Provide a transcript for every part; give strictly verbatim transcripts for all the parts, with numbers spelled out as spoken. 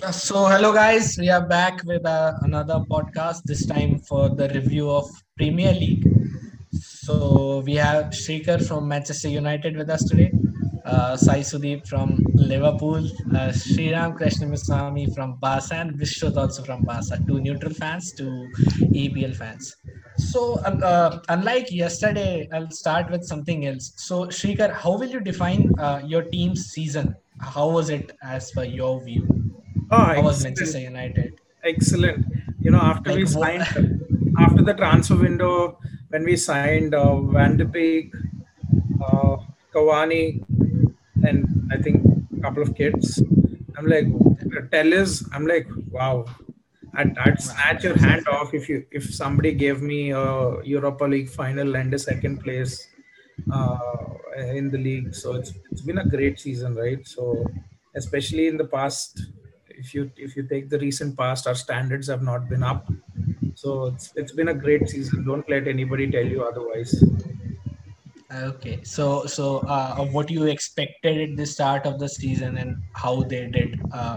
So, hello guys, we are back with uh, another podcast, this time for the review of Premier League. So, we have Shrikar from Manchester United with us today, uh, Sai Sudeep from Liverpool, uh, Sriram Krishnamurthy from Barca, and Vishwat also from Barca, two neutral fans, two E P L fans. So, uh, uh, unlike yesterday, I'll start with something else. So, Shrikar, how will you define uh, your team's season? How was it as per your view? Oh, How was excellent. Manchester United? Excellent. You know, after Like we what? signed, after the transfer window, when we signed uh, Van de Beek, uh, Cavani, and I think a couple of kids, I'm like, Tellers, I'm like, wow. I'd, I'd Wow, snatch your hand exactly. off if you if somebody gave me a Europa League final and a second place uh, in the league. So it's it's been a great season, right? So especially in the past, if you if you take the recent past, our standards have not been up. So it's it's been a great season. Don't let anybody tell you otherwise. Okay, so so uh, of what you expected at the start of the season and how they did, uh,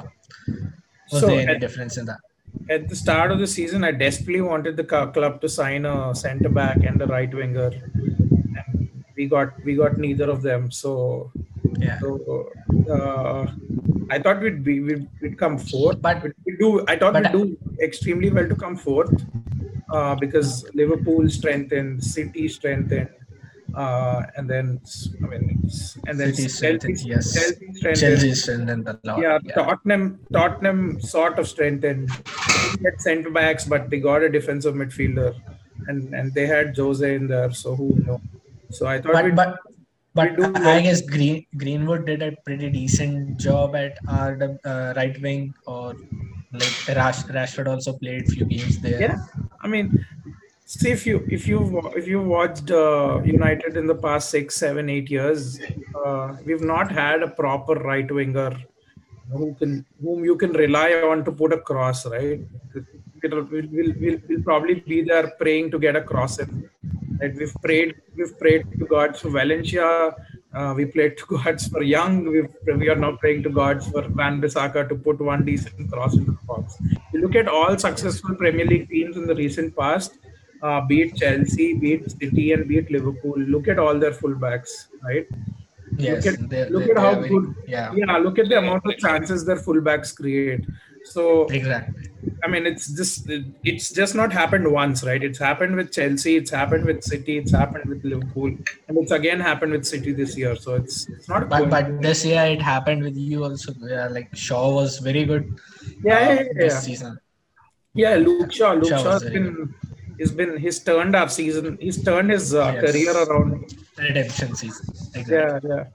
was So there any at, difference in that? at the start of the season, I desperately wanted the cu- club to sign a centre back and a right winger, and we got we got neither of them. So Yeah, so uh, I thought we'd be we'd, we'd come fourth. but We'd, we'd do I thought but we'd do extremely well to come fourth uh, because Liverpool strengthened, City strengthened, uh, and then I mean, it's- and then City Chelsea strengthened, yes. Chelsea strengthened. Chelsea strengthened a lot. Yeah, Yeah, Tottenham Tottenham sort of strengthened. They didn't get centre backs, but they got a defensive midfielder, and and they had Jose in there. So who knew? So I thought but we'd but we but do I well. guess Green Greenwood did a pretty decent job at our uh, right wing, or like Rash, Rashford also played few games there. Yeah, I mean, see if you if you if you watched uh, United in the past six, seven, eight years, uh, we've not had a proper right winger who can whom you can rely on to put a cross, right? We'll, we'll, we'll, we'll we'll probably be there praying to get a cross in. Right? We've prayed we've prayed to gods for Valencia. Uh, we prayed to gods for Young. We've, we are now praying to gods for Van Bissaka to put one decent cross into the box. You look at all successful Premier League teams in the recent past, uh, be it Chelsea, be it City, and be it Liverpool. Look at all their fullbacks, right? Look Yes, at they look they, at they how are very good. good. Yeah, Yeah, look at the amount of chances their fullbacks create. So exactly. I mean, it's just it's just not happened once, right? It's happened with Chelsea, it's happened with City, it's happened with Liverpool, and it's again happened with City this year. So it's it's not a But but coincidence. this year it happened with you also. Yeah, like Shaw was very good Yeah, uh, yeah, yeah, this yeah. season. Yeah, Luke Shaw. Luke Shaw Shaw was has very good. been he's been he's turned our season. He's turned his uh, career Yes, around. redemption season. Yeah, Exactly. yeah.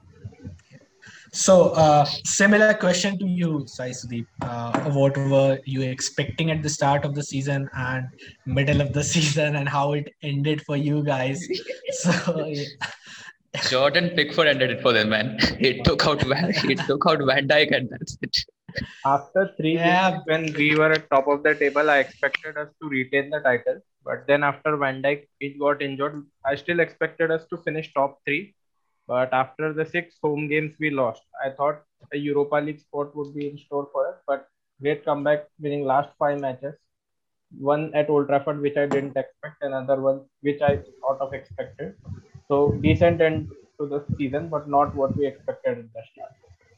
So, uh, similar question to you, Sai Sudeep. Uh, what were you expecting at the start of the season and middle of the season, and how it ended for you guys? So, yeah. Jordan Pickford ended it for them, man. He took out Van, he took out Van Dyke, and that's it. After three games, Yeah, when we were at top of the table, I expected us to retain the title. But then after Van Dijk it got injured, I still expected us to finish top three. But after the six home games we lost, I thought a Europa League spot would be in store for us. But great comeback, winning last five matches. One at Old Trafford, which I didn't expect, another one which I sort of expected. So decent end to the season, but not what we expected at the start.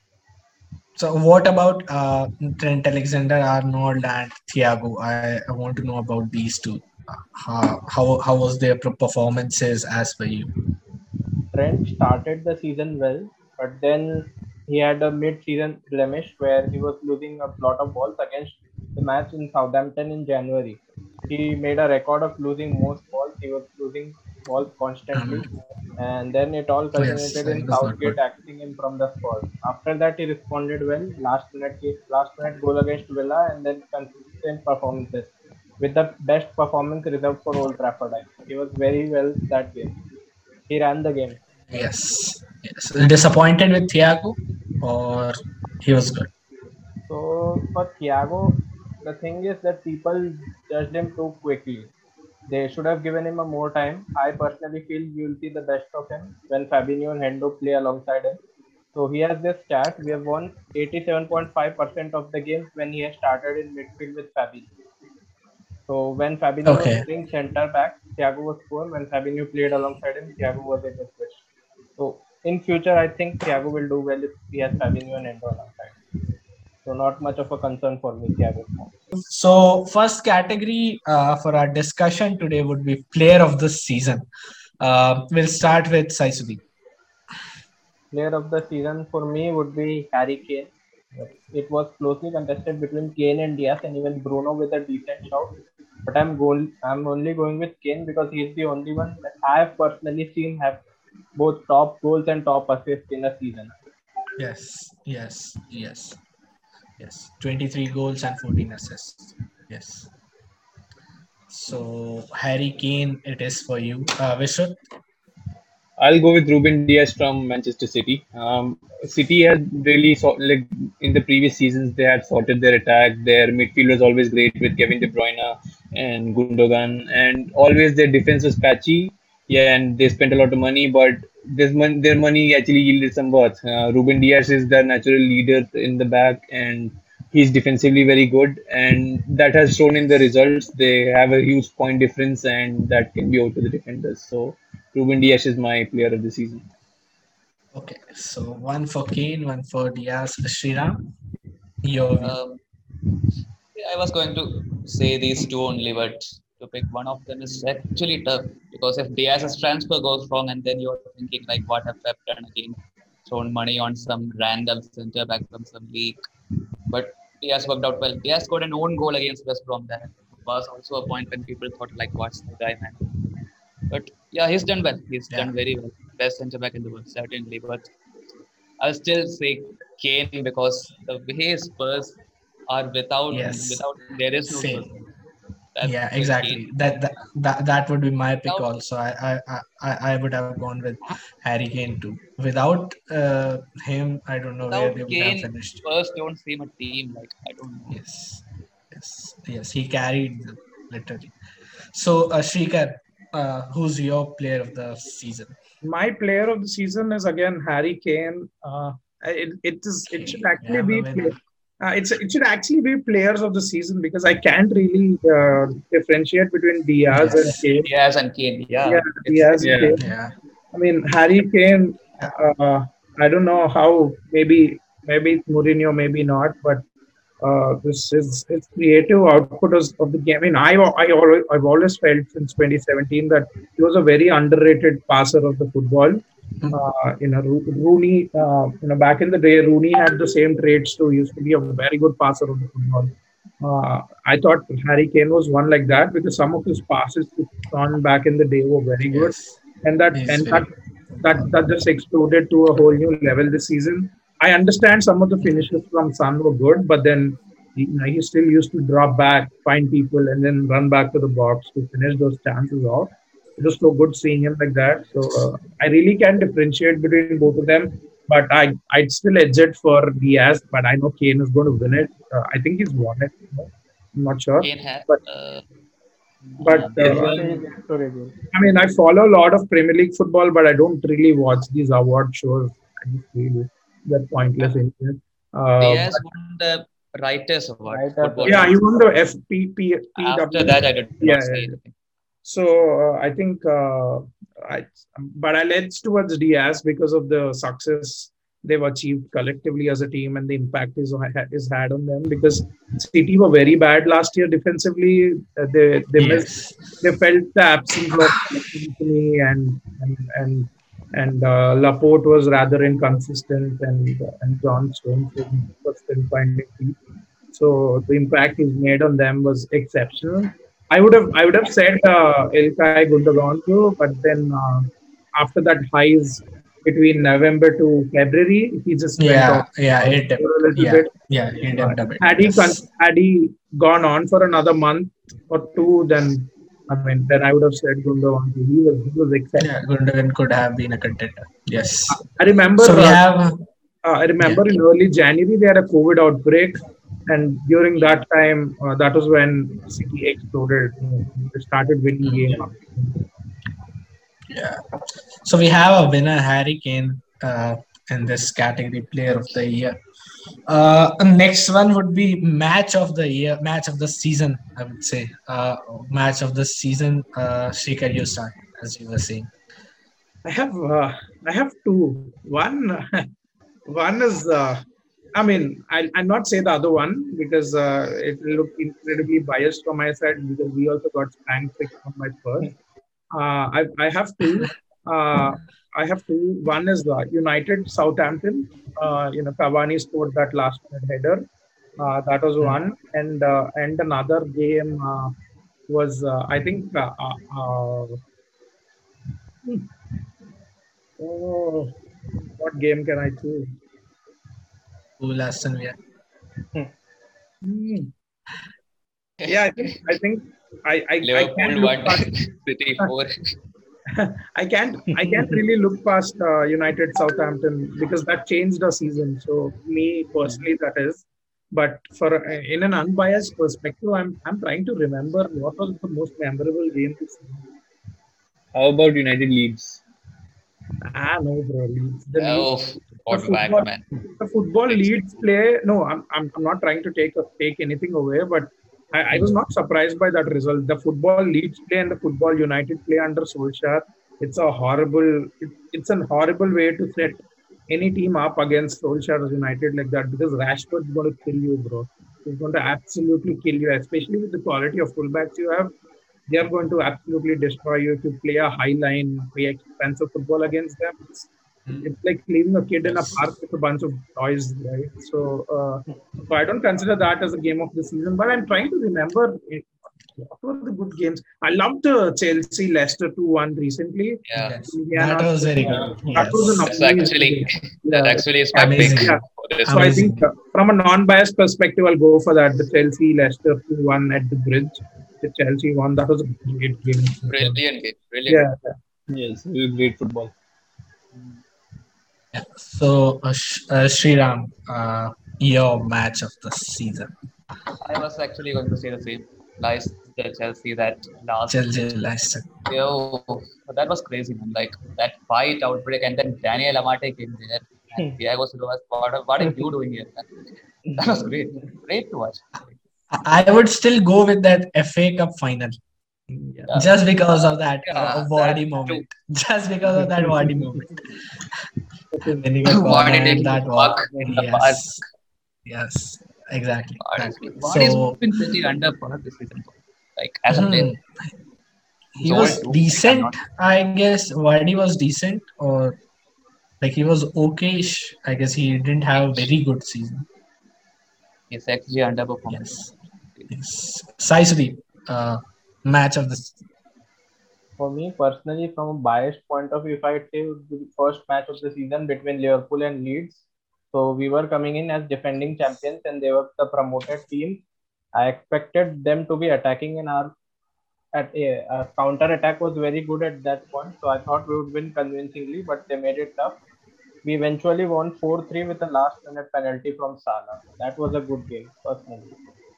so, what about uh, Trent Alexander Arnold and Thiago? I, I want to know about these two. Uh, How, how, how was their per- performances as per you? Trent started the season well, but then he had a mid-season blemish where he was losing a lot of balls against the match in Southampton in January. He made a record of losing most balls. He was losing balls constantly, Um, and then it all yes, culminated it in was not good. Southgate axing him from the squad. After that, he responded well. Last minute, last minute goal against Villa, and then consistent performances. With the best performance reserved for Old Trafford, I think he was very well that game. He ran the game. Yes, yes. Disappointed with Thiago, or he was good? So for Thiago, the thing is that people judged him too quickly. They should have given him a more time. I personally feel we will see the best of him when Fabinho and Hendo play alongside him. So he has this stat. We have won eighty-seven point five percent of the games when he has started in midfield with Fabinho. So when Fabinho was Okay. playing centre back, Thiago was poor. When Fabinho played alongside him, Thiago was a good fish. So in future, I think Thiago will do well if he has Fabinho and Endo alongside. So not much of a concern for me, Thiago. So first category uh, for our discussion today would be player of the season. Uh, we'll start with Saisuddin. Player of the season for me would be Harry Kane. It was closely contested between Kane and Diaz, and even Bruno with a decent shout. But I'm goal. I'm only going with Kane because he's the only one that I've personally seen have both top goals and top assists in a season. Yes, yes, yes, yes. twenty-three goals and fourteen assists. Yes. So Harry Kane, it is for you. Uh, Vishnu? I'll go with Ruben Diaz from Manchester City. Um, City has really sort like in the previous seasons they had sorted their attack. Their midfield was always great with Kevin De Bruyne and Gundogan, and always their defense was patchy. Yeah, and they spent a lot of money, but this mon- their money actually yielded some worth. Uh, Ruben Diaz is the natural leader in the back, and he's defensively very good, and that has shown in the results. They have a huge point difference, and that can be out to the defenders. So Ruben Dias is my player of the season. Okay, so one for Kane, one for Diaz. Sriram, your view. Um, I was going to say these two only, but to pick one of them is actually tough because if Diaz's transfer goes wrong, and then you're thinking like, what have Pep done again? Thrown money on some random centre back from some league, but Diaz worked out well. Diaz scored an own goal against West Brom. That was also a point when people thought like, what's the guy, man? But yeah, he's done well. He's Yeah. done very well. Best centre back in the world, certainly. But I'll still say Kane because the way Spurs are without him, Yes. without him, there is no Same. Spurs. That's Yeah, still exactly. Kane. That, that that that would be my pick Without also. I I I, I I would have gone with Harry Kane too. Without uh, him, I don't know where without they would have Kane, finished. Spurs don't seem a team. Like I don't know. Yes, yes, yes. He carried them literally. So, uh, Shrikar, uh, who's your player of the season? My player of the season is again Harry Kane. Uh, it, it is it should Okay, we actually have a be winner. uh, it's it should actually be players of the season because I can't really uh, differentiate between Diaz and Yes. Kane. Diaz and Kane. Yeah, Yeah, it's, Diaz it's and yeah. Kane. Yeah, I mean Harry Kane. yeah, Uh, I don't know how. Maybe maybe it's Mourinho, maybe not. But uh, this is his creative output of of the game. I mean, I I always I've always felt since twenty seventeen that he was a very underrated passer of the football. Mm. Uh, you know, Ro- Rooney. Uh, you know, back in the day, Rooney had the same traits too. He used to be a very good passer of the football. Uh, I thought Harry Kane was one like that because some of his passes to Son back in the day were very good, yes. and that He's and very that that that just exploded to a whole new level this season. I understand some of the finishes from Son were good, but then he, you know, he still used to drop back, find people, and then run back to the box to finish those chances off. It was so good seeing him like that. So uh, I really can differentiate between both of them, but I I'd still edge it for Diaz. But I know Kane is going to win it. Uh, I think he's won it. You know? I'm not sure, Kane has. but Uh, but uh, there's uh, What one. is yet to reveal? I mean, I follow a lot of Premier League football, but I don't really watch these award shows. I just feel they're pointless anyway. Uh, Diaz but won the Writers Award, Writers Football yeah, Award. he Writers won the Award. F P P P W. After that, I did Yeah, not say yeah. anything. So uh, I think, uh, I, but I leans towards Diaz because of the success they've achieved collectively as a team and the impact is is had on them. Because City were very bad last year defensively. Uh, they they missed. Yes. They felt the absence of Anthony and and and and uh, Laporte was rather inconsistent, and and John Stones was still finding feet. So the impact he's made on them was exceptional. I would have I would have said uh, Ilkay Gundogan too, but then uh, after that highs between November to February, he just went Yeah, off yeah, it for a little yeah, bit. yeah, he Uh, dipped a bit. had he con- Yes. had he gone on for another month or two, then I mean, then I would have said Gundogan. He was he was exceptional. Yeah, Gundogan could have been a contender. Yes. I remember. So we Uh, have uh, I yeah, remember in early January they had a COVID outbreak, and during that time, uh, that was when City exploded. You know, they started winning game. yeah. So we have a winner, Harry Kane. Uh, in this category, Player of the Year. Uh, next one would be Match of the Year, Match of the Season, I would say. Uh, match of the Season, uh, Shrikar, you start, as you were saying. I have uh, I have two. One one is uh, I mean I'll, I'll not say the other one because uh, it will look incredibly biased from my side because we also got spanked six on my first. Uh, I I have two. Uh, I have two. One is uh, United Southampton. Uh, you know, Cavani scored that last minute header. Uh, that was one, and uh, and another game uh, was uh, I think uh, uh, uh, hmm, oh, what game can I choose? Cool, Aston Villa. Hmm. Yeah, I think I think I I, I can't Liverpool look one, past City four. I can't I can't really look past uh, United Southampton because that changed the season. So me personally, that is. But for uh, in an unbiased perspective, I'm I'm trying to remember what was the most memorable game this season. How about United Leeds? Ah, no, bro. Leeds. The Oh, Leeds, the got whacked, football, man. the football Six. Leeds play. No, I'm, I'm, I'm not trying to take take anything away, but I, I was not surprised by that result. The football Leeds play and the football United play under Solskjaer. It's a horrible. It, it's an horrible way to set any team up against Solskjaer's United like that because Rashford's going to kill you, bro. He's going to absolutely kill you, especially with the quality of fullbacks you have. They are going to absolutely destroy you if you play a high line, play expensive football against them. It's, it's like leaving a kid in a Yes. park with a bunch of toys, right? So, uh, so I don't consider that as a game of the season, but I'm trying to remember it, what were the good games. I loved uh, Chelsea Leicester two one recently. Yeah, Yes. Indiana, That was very uh, good. that was an Yes. that's amazing actually game. that Yeah. actually is my pick Amazing. Yeah. for this So I one. Amazing. think uh, from a non-biased perspective, I'll go for that. The Chelsea Leicester two one at the bridge. The Chelsea won. That was a great game. of football. Brilliant game, brilliant. Yeah. yeah. Yes, it was great football. Yeah. So, uh, Sh- uh, Sriram, uh, your match of the season. I was actually going to say the same. Nice, the Chelsea that last. Chelsea Leicester. Yo, that was crazy, man. Like that fight outbreak, and then Daniel Amate came there, and Thiago Silva was, what, are- what are you doing here, man? That was great. Great to watch. I I would still go with that F A Cup final Yeah. Yeah. just because of that Yeah, uh, that Vardy too. moment. Just because of that Vardy moment. When he got Vardy cornered, taking that the was puck in the park. yes, yes, exactly. Vardy's Exactly. Vardy's So been pretty under par this season. Like as a player, hmm, he he's was old too. Like, I'm decent. not. I guess Vardy was decent, or like he was okayish. I guess he didn't have a very good season. He's actually underperforming. Yes. Yes. Sai Sudeep, uh, match of the s- For me personally, from a biased point of view, if I say it would be the first match of the season between Liverpool and Leeds. So we were coming in as defending champions and they were the promoted team. I expected them to be attacking in our at a, a counter attack was very good at that point. So I thought we would win convincingly, but they made it tough. We eventually won four three with a last minute penalty from Salah. That was a good game, personally.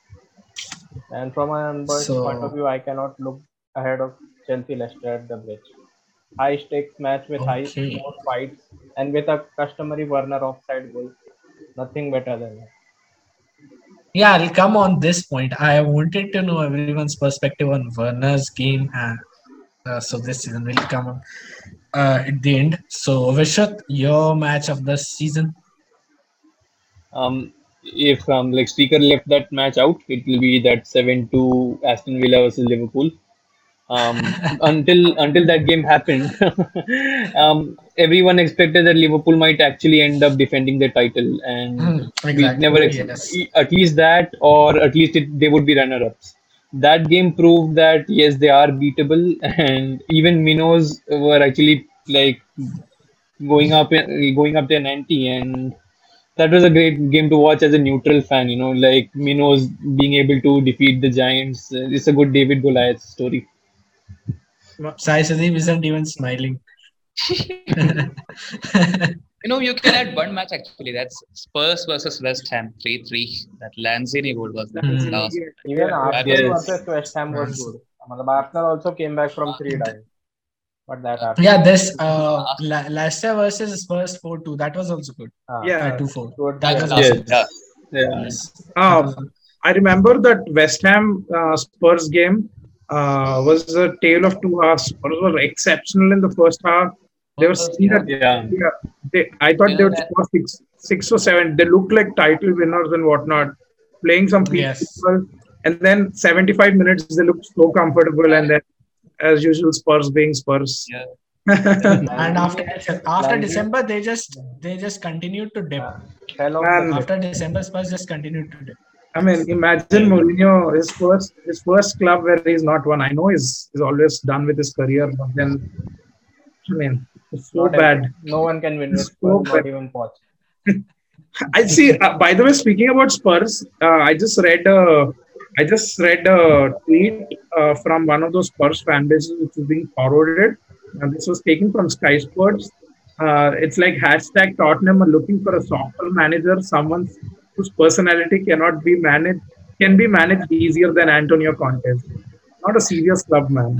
And from an unbiased point of so view, I cannot look ahead of Chelsea Leicester at the bridge. High stakes match with high okay. more fights and with a customary Werner offside goal. Nothing better than that. Yeah, I'll come on this point. I wanted to know everyone's perspective on Werner's game, and uh, so this season will come on uh, at the end. So, Vishat, your match of the season. Um, if um, like Speaker left that match out, it will be that seven two Aston Villa versus Liverpool. Um, until until that game happened, um, everyone expected that Liverpool might actually end up defending the title, and Hmm, we exactly. never ex- Yes. at least that, or at least it, they would be runner-ups. That game proved that yes, they are beatable, and even Minos were actually like going up going up their ninety, and that was a great game to watch as a neutral fan. You know, like Minos being able to defeat the Giants. Uh, it's a good David Goliath story. Sai Sudeep isn't even smiling. You know, you can add one match actually. That's Spurs versus West Ham, three three. That Lanzini goal was that Hmm. last. Even Yeah. That Arsenal was Yes. versus West Ham was Yes. good. मतलब Arsenal also came back from three dives. But that happened. Yeah, this uh, Last, La- Leicester versus Spurs four two. That was also good. Ah, Uh, Yeah. two four. towards That the was end. last, also Yes. good. yeah. Yeah. Yes. That Um, was, I remember that West Ham uh, Spurs game uh, was a tale of two halves. Spurs were exceptional in the first half. They were First, seen yeah. at, Yeah. yeah, they, I thought they Till would then, score six, six or seven. They looked like title winners and whatnot, playing some peak yes. football. And then seventy-five minutes, they looked so comfortable. And then, as usual, Spurs being Spurs. yeah. And Lanzini, after after Lanzini, December, they just they just continued to dip. uh, fell off the Man, cliff. After December, Spurs just continued to dip. I mean, imagine Mourinho, his first his first club where he's not won. I know he's, he's always done with his career, but then, I mean, it's so Not bad. every, no one can win with It's Spurs, so not bad. even Poch. I see. Uh, by the way, speaking about Spurs, uh, I just read a, I just read a tweet uh, from one of those Spurs fan bases which is being forwarded, and this was taken from Sky Sports. Uh, it's like hashtag Tottenham are looking for a softer manager, someone whose personality cannot be managed, can be managed easier than Antonio Conte. Not a serious club, man.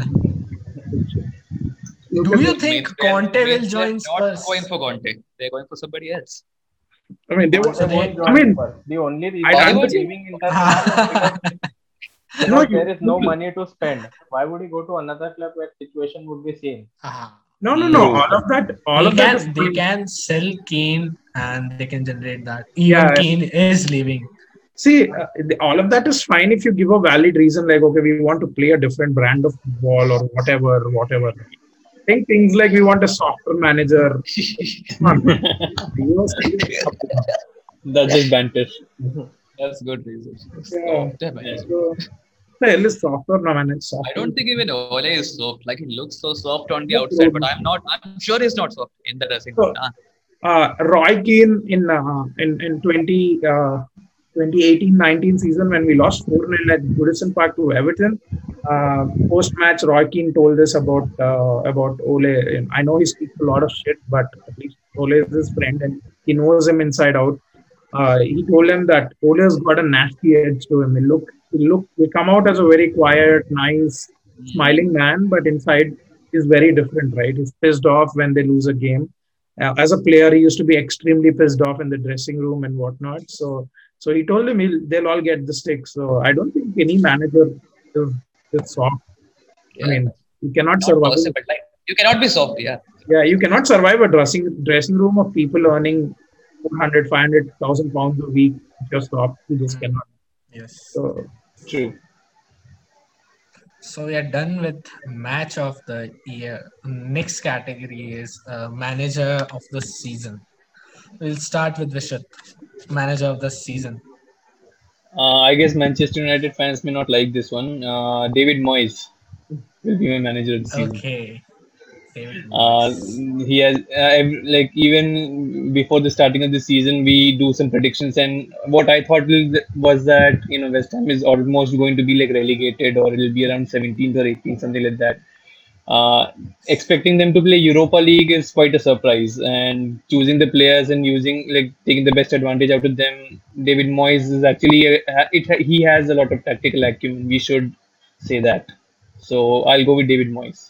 Look Do at you this. think Means they're, Conte will means they're join not Spurs? going for Conte. They're going for somebody else. I mean, they were. Conte they- won't I join mean, Spurs. The only reason I- he's Why would you? leaving Inter Milan is because, no, because you, there is no money to spend. Why would he go to another club where situation would be same? Ah. no, no, no. No. All of that, all They of that can is they fine. can sell Kane and they can generate that. Even Yeah. Kane is leaving. See, uh, the- all of that is fine if you give a valid reason, like, okay, we want to play a different brand of football or whatever, whatever. I think things like we want a softer manager. Come on. You know, serious. That's just banter. That's good reason. Yeah. Soft, man. So, the hell is softer no, man? It's I softer. don't think even Ole is soft. Like he looks so soft on the outside, but I'm not. I'm sure he's not soft in the dressing room. Nah. Uh, Roy Keane in uh, in in twenty, uh, twenty eighteen nineteen season when we lost four nil at Goodison Park to Everton. Uh, Post match, Roy Keane told us about uh, about Ole. I know he speaks a lot of shit, but at least Ole is his friend and he knows him inside out. Uh, he told him that Ole has got a nasty edge to him. He look, he look, he come out as a very quiet, nice, smiling man, but inside he's very different, right? He's pissed off when they lose a game. Uh, as a player, he used to be extremely pissed off in the dressing room and whatnot. So, so he told him he'll, they'll all get the stick. So I don't think any manager is, is soft. Yeah. I mean, you cannot Not survive. possible. Like you cannot be soft. Yeah. Yeah, you cannot survive a dressing dressing room of people earning four hundred, five hundred thousand pounds a week. If you're soft, you just cannot. Yes. So, True. So we are done with match of the year. Next category is uh, manager of the season. We'll start with Vishut, manager of the season. Uh, I guess Manchester United fans may not like this one. Uh, David Moyes will be my manager of the season. Okay. David Uh, Moyes. he has uh, ev- like even before the starting of the season, we do some predictions, and what I thought will- was that you know West Ham is almost going to be like relegated, or it'll be around seventeenth or eighteenth, something like that. Uh, expecting them to play Europa League is quite a surprise, and choosing the players and using like taking the best advantage out of them. David Moyes is actually a, it. He has a lot of tactical acumen. We should say that. So I'll go with David Moyes.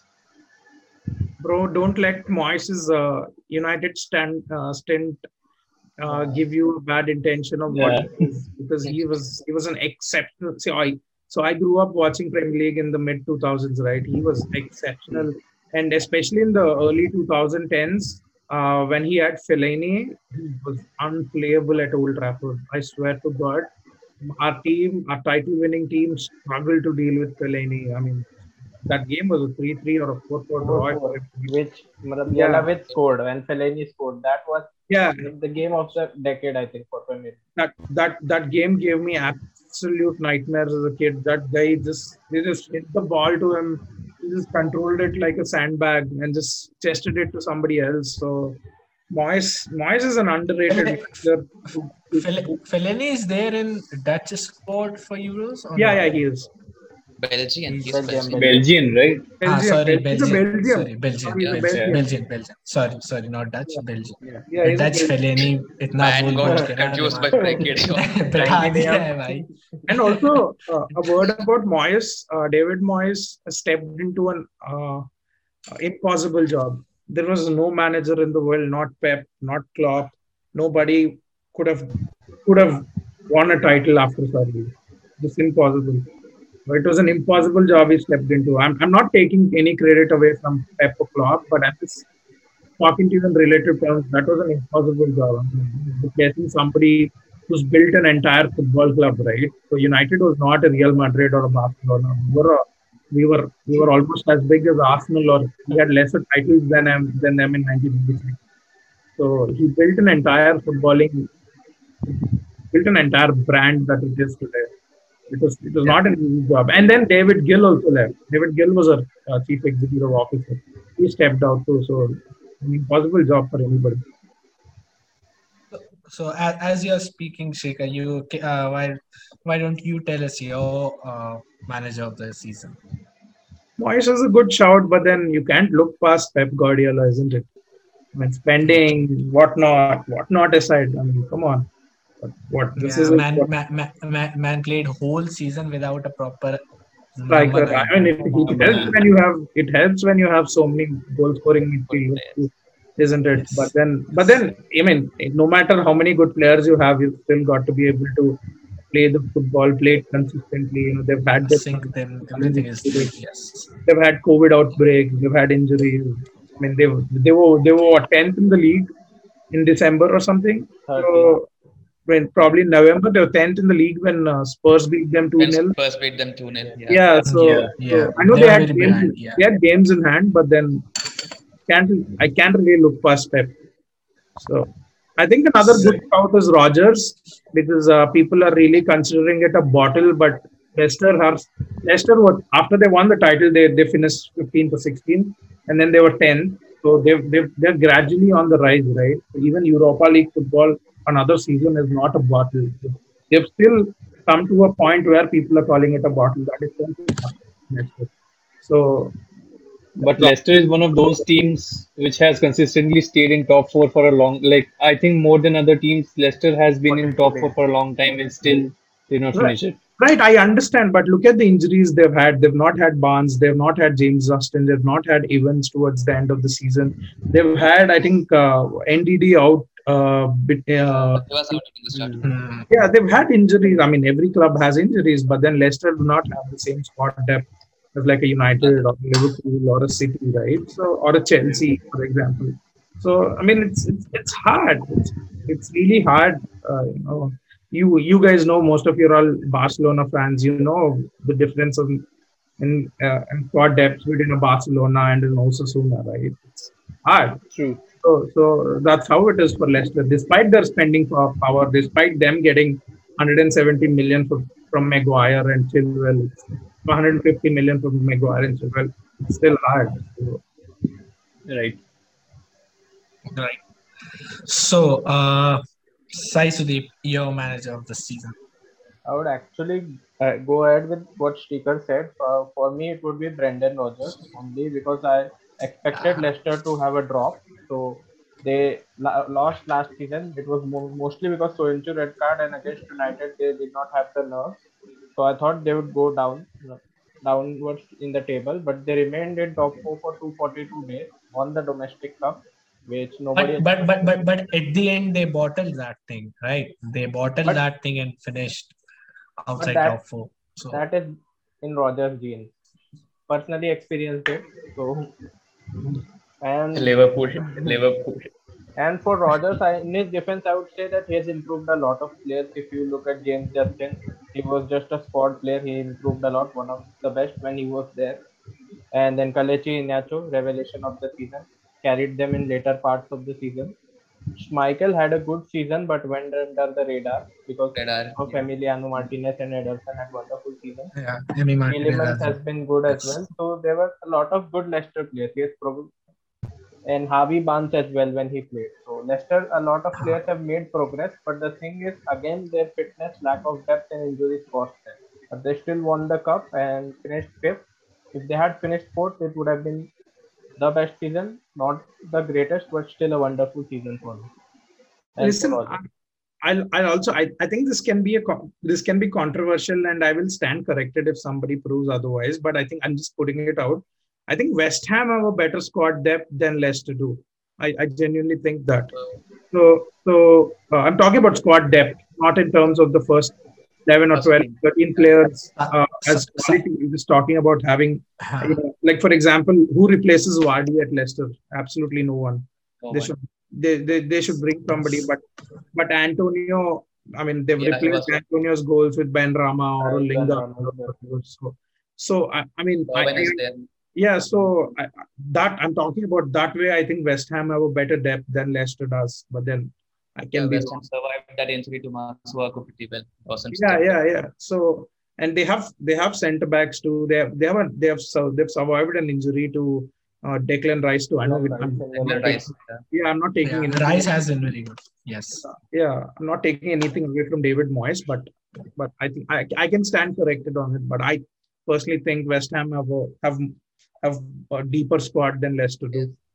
bro, don't let Moyes' uh, United stand, uh, stint uh, give you a bad intention of what Yeah. he is, because he was he was an exceptional. See, I so I grew up watching Premier League in the mid two thousands, right? He was exceptional, and especially in the early twenty tens. Uh, when he had Fellaini, he was unplayable at Old Trafford. I swear to God, our team, our title-winning team, struggled to deal with Fellaini. I mean, that game was a three three or a four four draw. Which matlab, Yeah. Jelavic scored and Fellaini scored. That was Yeah, the game of the decade, I think, for Premier League. that that that game gave me absolute nightmares as a kid. That guy just they just hit the ball to him. He just controlled it like a sandbag and just chested it to somebody else. So Moyes Moyes is an underrated manager. Fel- Fellaini is there in Dutch squad for Euros? Or Yeah, not? yeah, he is. Belgian. He's Belgium, Belgian. Belgian, right? Ah, sorry, He's a Belgium. Belgium. Sorry, Belgium. Sorry, he's a Yeah, Belgium. Belgium, Belgium. Sorry, sorry, not Dutch, Belgium. Yeah, he's a Dutch Belgium. Fellaini इतना Man बोल got बोल के ना confused by दिमाग Frankie. बढ़ा दिया है भाई. And also uh, a word about Moyes. Uh, David Moyes stepped into an uh, Uh, impossible job. There was no manager in the world, not Pep, not Klopp. Nobody could have could have won a title after Sarri. It's impossible. But it was an impossible job he stepped into. I'm, I'm not taking any credit away from Pep or Klopp, but I'm just talking to you in relative terms. That was an impossible job. I mean, replacing somebody who's built an entire football club, right? So United was not a Real Madrid or a Barcelona. We were a, we were we were almost as big as Arsenal, or we had lesser titles than them than them in nineteen ninety-six. So he built an entire footballing, built an entire brand that it is today. It was it was Yeah. not an easy job. And then David Gill also left. David Gill was a uh, chief executive officer. He stepped out too. So an impossible job for anybody. So as, as you're speaking, Shekhar, you uh, why why don't you tell us your uh, manager of the season? Moyes is a good shout, but then you can't look past Pep Guardiola, isn't it? I mean, spending, whatnot, whatnot aside. I mean, come on. What, what this Yeah, is a man, man, man, man, man played whole season without a proper number striker. I nine. mean, it, it Number helps nine. when you have it helps when you have so many goal scoring Good midfielders, players. isn't it? But Yes. then, but then, I mean, no matter how many good players you have, you've still got to be able to play the football, play it consistently. You know, they've had their Sync them. Everything is challenges. there. Yes. They've had COVID outbreaks. They've had injuries. I mean, they they were they were what, tenth in the league in December or something. thirteen. So when probably November they were tenth in the league when uh, Spurs beat them two When nil. Spurs beat them two nil. Yeah. Yeah, so, Yeah. Yeah. so I know They they were had very games. behind. Yeah. They had games in hand, but then can't I can't really look past Pep. So I think another good shout is Rogers, because uh, people are really considering it a bottle, but Leicester has Leicester what after they won the title, they they finished fifteenth or sixteenth, and then they were tenth. So they've, they've they're gradually on the rise, right? So even Europa League football another season is not a bottle. They've still come to a point where people are calling it a bottle. That is Leicester. So But Leicester is one of those teams which has consistently stayed in top four for a long, like I think more than other teams, Leicester has been in top four for a long time and still did not Right. finish it. Right, I understand, but look at the injuries they've had. They've not had Barnes, they've not had James Justin, they've not had Evans towards the end of the season. They've had, I think, uh, N D D out. Uh, bit, uh, He was out in the start. Hmm. yeah, they've had injuries. I mean, every club has injuries, but then Leicester do not have the same squad depth as like a United or Liverpool or a City, right? So, or a Chelsea, for example. So, I mean, it's it's, it's hard. It's, it's really hard. Uh, you know, you you guys know, most of you are all Barcelona fans. You know the difference of in uh, in squad depth between a Barcelona and an Osasuna, right? It's hard. True. So, so that's how it is for Leicester. Despite their spending pow- power, despite them getting one hundred seventy million from, from Maguire and Chilwell, one hundred fifty million from Maguire and Chilwell, it's still hard. So, Right. Right. So, uh, Sai Sudeep, your manager of the season. I would actually uh, go ahead with what Sticker said. Uh, for me, it would be Brendan Rodgers, only because I expected Leicester to have a drop. So they la- lost last season. It was mo- mostly because Soyuncu red card, and against United they did not have the nerve. So I thought they would go down downwards in the table, but they remained in top four for two hundred forty-two days, won the domestic cup, which nobody. But but but but but at the end they bottled that thing, right? They bottled But- that thing and finished outside that- top four. So That is in Rogers' genes. Personally experienced it. So and Liverpool. Liverpool. and for Rogers, I, in his defense, I would say that he has improved a lot of players. If you look at James Justin, he was just a squad player. He improved a lot, one of the best when he was there. And then Kalechi Iheanacho, revelation of the season, carried them in later parts of the season. Schmeichel had a good season but went under the radar because Radar, of yeah. Emiliano Martinez and Ederson had wonderful seasons. yeah, Emi Martinez Tielemans as well. has been good as Yes. well. So there were a lot of good Leicester players. Yes, probably. And Harvey Barnes as well when he played. So Leicester, a lot of players have made progress, but the thing is, again, their fitness, lack of depth, and injuries cost them. But they still won the cup and finished fifth. If they had finished fourth, it would have been the best season, not the greatest, but still a wonderful season for them. And listen, for Rodgers. I- I'll, I'll also I, I think this can be a co- this can be controversial, and I will stand corrected if somebody proves otherwise. But I think I'm just putting it out. I think West Ham have a better squad depth than Leicester do. I, I genuinely think that. So, so uh, I'm talking about squad depth, not in terms of the first eleven or First twelve, team. thirteen players Uh, uh, so, as so, quality. I'm just talking about having, uh, you know, like for example, who replaces Vardy at Leicester? Absolutely no one. No They one. should they, they, they should bring somebody, but but Antonio, I mean, they've Yeah, he replaced was Antonio's goals with Ben Rama or And then Lingard. Ramos there. So, so I, I mean, I, Bowen I is there. yeah, so I, I- that I'm talking about that way. I think West Ham have a better depth than Leicester does, but then I Yeah, can be West Ham wrong. survived that injury to Masuaku pretty well. Wasn't Yeah, stuck. yeah, yeah. So and they have they have centre backs too. They have they have a, they have so they've survived an injury to uh, Declan Rice too. I know Declan we- Rice I'm, and I'm then not Declan taking, Rice. Yeah. yeah, I'm not taking yeah, anything. Rice has been very good. Yes. Yeah, I'm not taking anything away from David Moyes, but but I think I, I can stand corrected on it. But I personally think West Ham have a, have have a deeper squad than Leicester Yes. do.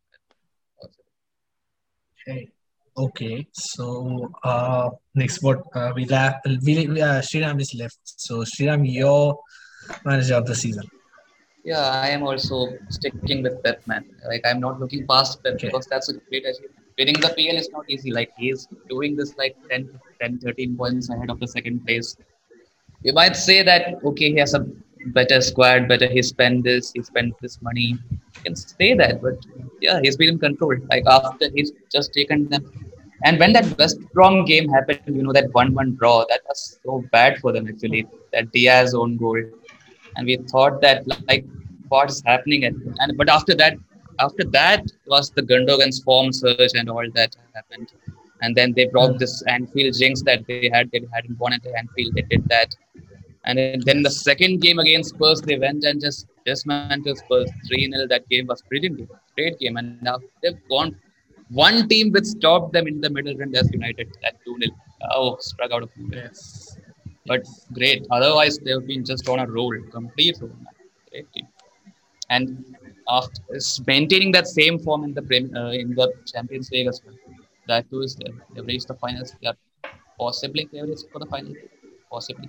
Okay. Okay. So uh, next what uh, we have we, we uh, Sriram is left. So Sriram, your manager of the season. Yeah, I am also sticking with Pep, man. Like I'm not looking past Pep Okay. because that's a great achievement. Winning the P L is not easy. Like he's doing this like ten, ten, thirteen points ahead of the second place. You might say that okay, he has a better squad, better he spent this, he spent this money. You can say that, but yeah, he's been in control. Like after he's just taken them. And when that West Brom game happened, you know, that one-one draw, that was so bad for them actually. That Diaz own goal. And we thought that like what is happening at and but after that after that was the Gundogan's form surge and all that happened. And then they broke Mm. this Anfield jinx that they had they hadn't won at Anfield. They did that. And then then the Yes. second game against Spurs, they went and just dismantled Spurs three nil. That game was brilliant game. Great game. And now they've gone one team which stopped them in the middle run as United at two nil. Oh, struck out of nowhere. Yes. But great. Otherwise, they've been just on a roll, complete roll. Man. Great team. And after is maintaining that same form in the Prem- uh, in the Champions League as well. That too is there. They've reached the finals. They are possibly favorites for the final. Possibly.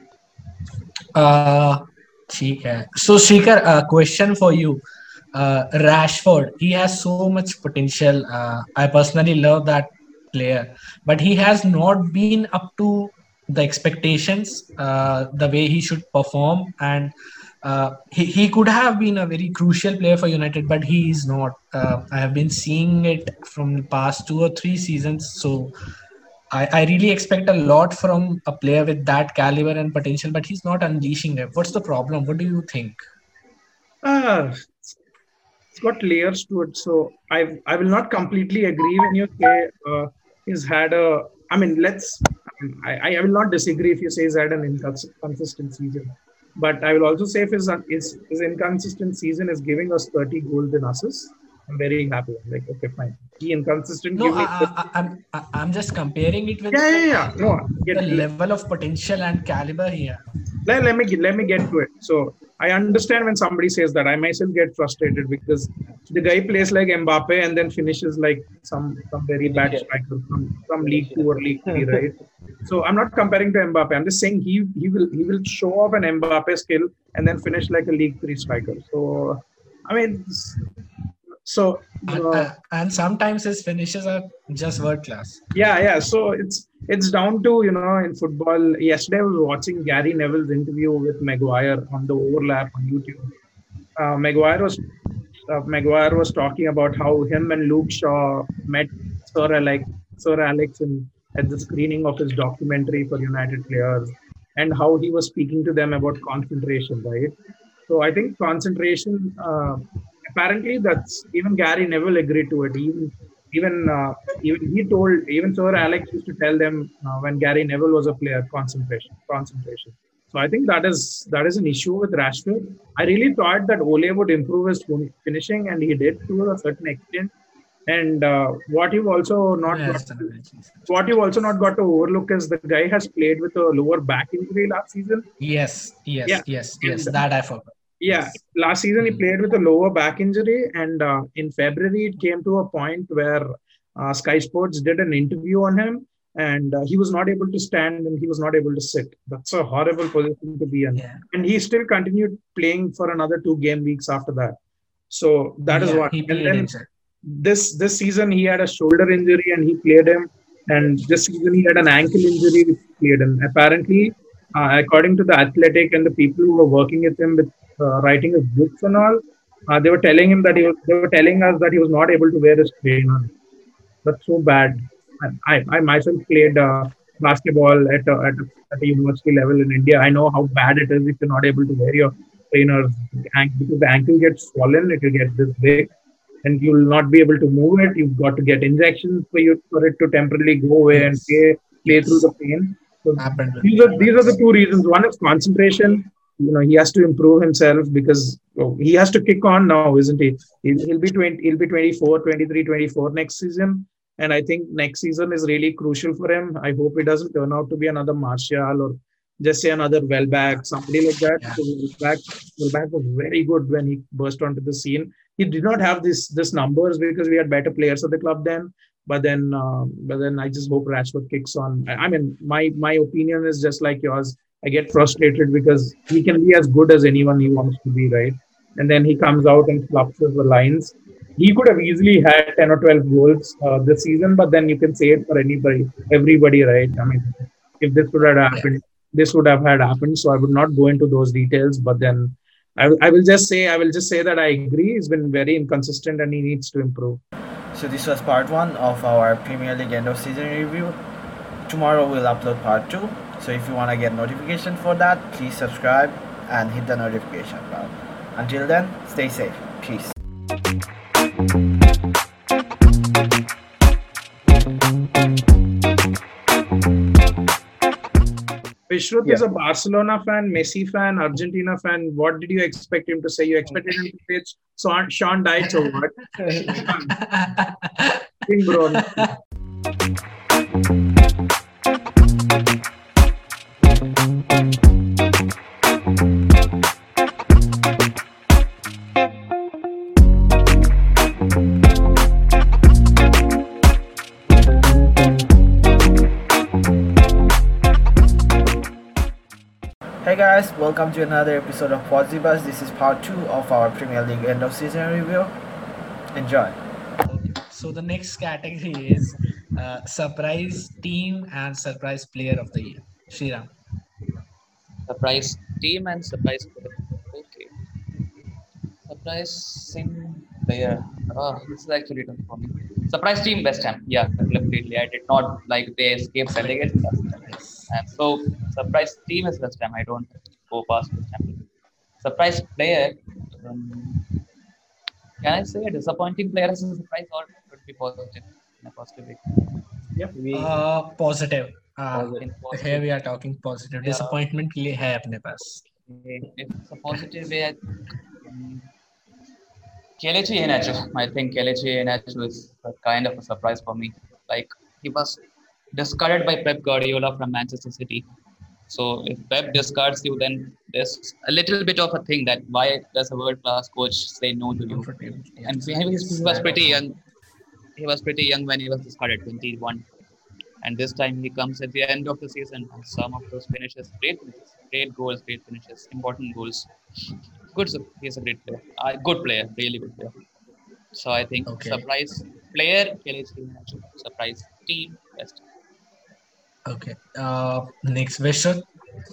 Uh, ठीक है. So Shikhar, a question for you. Uh, Rashford, he has so much potential. Uh, I personally love that player, but he has not been up to the expectations, uh, the way he should perform, and uh, he, he could have been a very crucial player for United, but he is not. Uh, I have been seeing it from the past two or three seasons, so I, I really expect a lot from a player with that caliber and potential, but he's not unleashing it. What's the problem? What do you think? Ah, it's got layers to it. So I I will not completely agree when you say uh, he's had a. I mean, let's. I, I will not disagree if you say he's had an inconsistent season, but I will also say if his his, his inconsistent season is giving us thirty goals and assists, I'm very happy. I'm like, okay, fine. He inconsistent. No, give me I, I, I- I'm I- I'm just comparing it with yeah, yeah, yeah. No, the get, level of potential and caliber here. let, let me get- let me get to it. So I understand when somebody says that. I myself get frustrated because the guy plays like Mbappe and then finishes like some some very bad striker from, from League Two or League Three, right? So I'm not comparing to Mbappe. I'm just saying he he will he will show off an Mbappe skill and then finish like a League Three striker. So I mean, so And, uh, uh, and sometimes his finishes are just world class. yeah, yeah. So it's it's down to, you know, in football. Yesterday I was watching Gary Neville's interview with Maguire on the overlap on YouTube. Uh, Maguire was uh, Maguire was talking about how him and Luke Shaw met Sir Alex Sir Alex in, at the screening of his documentary for United players, and how he was speaking to them about concentration, right? So I think concentration. Uh, apparently, that's even Gary Neville agreed to it. Even even uh, even he told even Sir Alex used to tell them uh, when Gary Neville was a player, concentration, concentration. So I think that is that is an issue with Rashford. I really thought that Ole would improve his fin- finishing, and he did to a certain extent. And uh, what you've also not Yes, got, definitely. what you've also not got to overlook is the guy has played with a lower back injury last season. yes, yes, Yeah. yes, yes. And- That I forgot. Yeah, Yes. last season he Mm. played with a lower back injury, and uh, in February it came to a point where uh, Sky Sports did an interview on him, and uh, he was not able to stand and he was not able to sit. That's a horrible position to be in. Yeah. And he still continued playing for another two game weeks after that. So that is Yeah, one. he And played then inside. this this season he had a shoulder injury and he played him. And this season he had an ankle injury which he played him. Apparently, uh, according to the Athletic and the people who were working with him with uh, writing his books and all, uh, they were telling him that he was, they were telling us that he was not able to wear his trainer. That's so bad. And I, I myself played uh, basketball at a, at, a, at a university level in India. I know how bad it is if you're not able to wear your trainers Ank- because the ankle gets swollen, it will get this big, and you'll not be able to move it. You've got to get injections for you for it to temporarily go away and Yes, play play through yes, the pain. So happened with these me are these are the once. two reasons. One is concentration. You know, he has to improve himself because oh, he has to kick on now, isn't he? He'll, he'll be twenty, he'll be twenty four, twenty three, twenty four next season. And I think next season is really crucial for him. I hope it doesn't turn out to be another Martial or just say another Welbeck, somebody like that. Yeah, Because Welbeck, Welbeck was very good when he burst onto the scene. He did not have this this numbers because we had better players at the club then. But then, um, but then I just hope Rashford kicks on. I, I mean, my my opinion is just like yours. I get frustrated because he can be as good as anyone he wants to be, right? And then he comes out and fluffs the lines. He could have easily had ten or twelve goals uh, this season, but then you can say it for anybody, everybody, right? I mean, if this would have yeah. happened, this would have had happened. So I would not go into those details, but then I, I will just say, I will just say that I agree. He's been very inconsistent and he needs to improve. So this was part one of our Premier League end of season review. Tomorrow we'll upload part two. So if you want to get notification for that, please subscribe and hit the notification bell. Until then, stay safe. Peace. Vishruth Yeah. is a Barcelona fan, Messi fan, Argentina fan. What did you expect him to say? You expected him to say Sean, Sean Dyche or what? Think, bro. Hey guys, welcome to another episode of Pozibus. This is part two of our Premier League end of season review. Enjoy. Okay. So the next category is uh, surprise team and surprise player of the year. Shriram. Surprise team and surprise player. Okay. Surprising player. Oh, this is actually tough for me. Surprise team West Ham. Yeah, completely. I did not like they escaped relegation last time. Yes. And so surprise team is West Ham. I don't go past West Ham. Surprise player. Um, can I say a disappointing player as a surprise or it would be positive in a positive way? We Uh, positive. Uh, positive. In here positive. we are talking positive. Yeah. Disappointment के लिए है अपने पास. If it's a positive way, I um, Kelechi Iheanacho. I think Kelechi Iheanacho is a kind of a surprise for me. Like he was discarded by Pep Guardiola from Manchester City. So if Pep discards you, then there's a little bit of a thing that why does a world-class coach say no to you? Comfortable. Yeah. And he was, he was pretty young. He was pretty young when he was discarded, twenty-one. And this time he comes at the end of the season. And some of those finishes, great finishes, great goals, great finishes, important goals. Good, sur- he's a great player. Uh, good player, really good player. So I think Okay. surprise player, Kelechi Iheanacho. Surprise team, best. Okay. Uh, next Vishruth.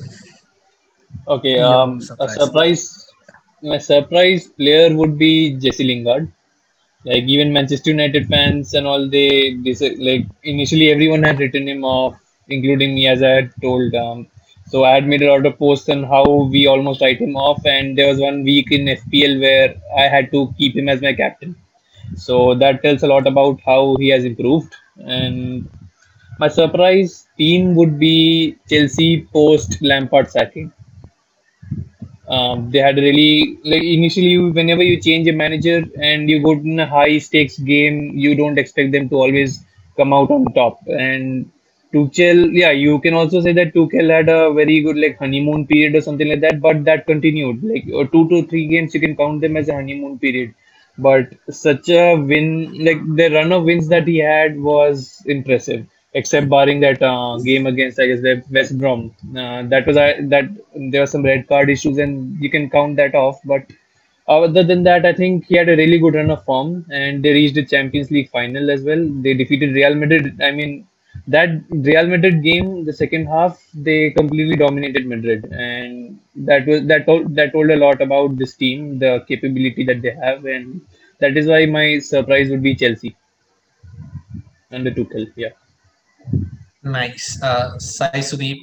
Okay, Your um, a surprise. surprise, my surprise player would be Jesse Lingard. Like even Manchester United fans and all, they, they say, like initially everyone had written him off, including me, as I had told. Um, so I had made a lot of posts on how we almost write him off, and there was one week in F P L where I had to keep him as my captain. So that tells a lot about how he has improved. And my surprise team would be Chelsea post Lampard sacking. Um, they had really like initially whenever you change a manager and you go in a high stakes game, you don't expect them to always come out on top. And Tuchel, yeah, you can also say that Tuchel had a very good like honeymoon period or something like that, but that continued like uh, two to three games you can count them as a honeymoon period. But such a win, like the run of wins that he had was impressive except barring that uh, game against I guess the West Brom. Uh, that was uh, that there were some red card issues and you can count that off. But Other than that, I think he had a really good run of form, and they reached the Champions League final as well. They defeated Real Madrid. I mean, that Real Madrid game, the second half, they completely dominated Madrid, and that was that told that told a lot about this team, the capability that they have, and that is why my surprise would be Chelsea under Tuchel. Yeah. Nice. Uh, Sai Sudeep.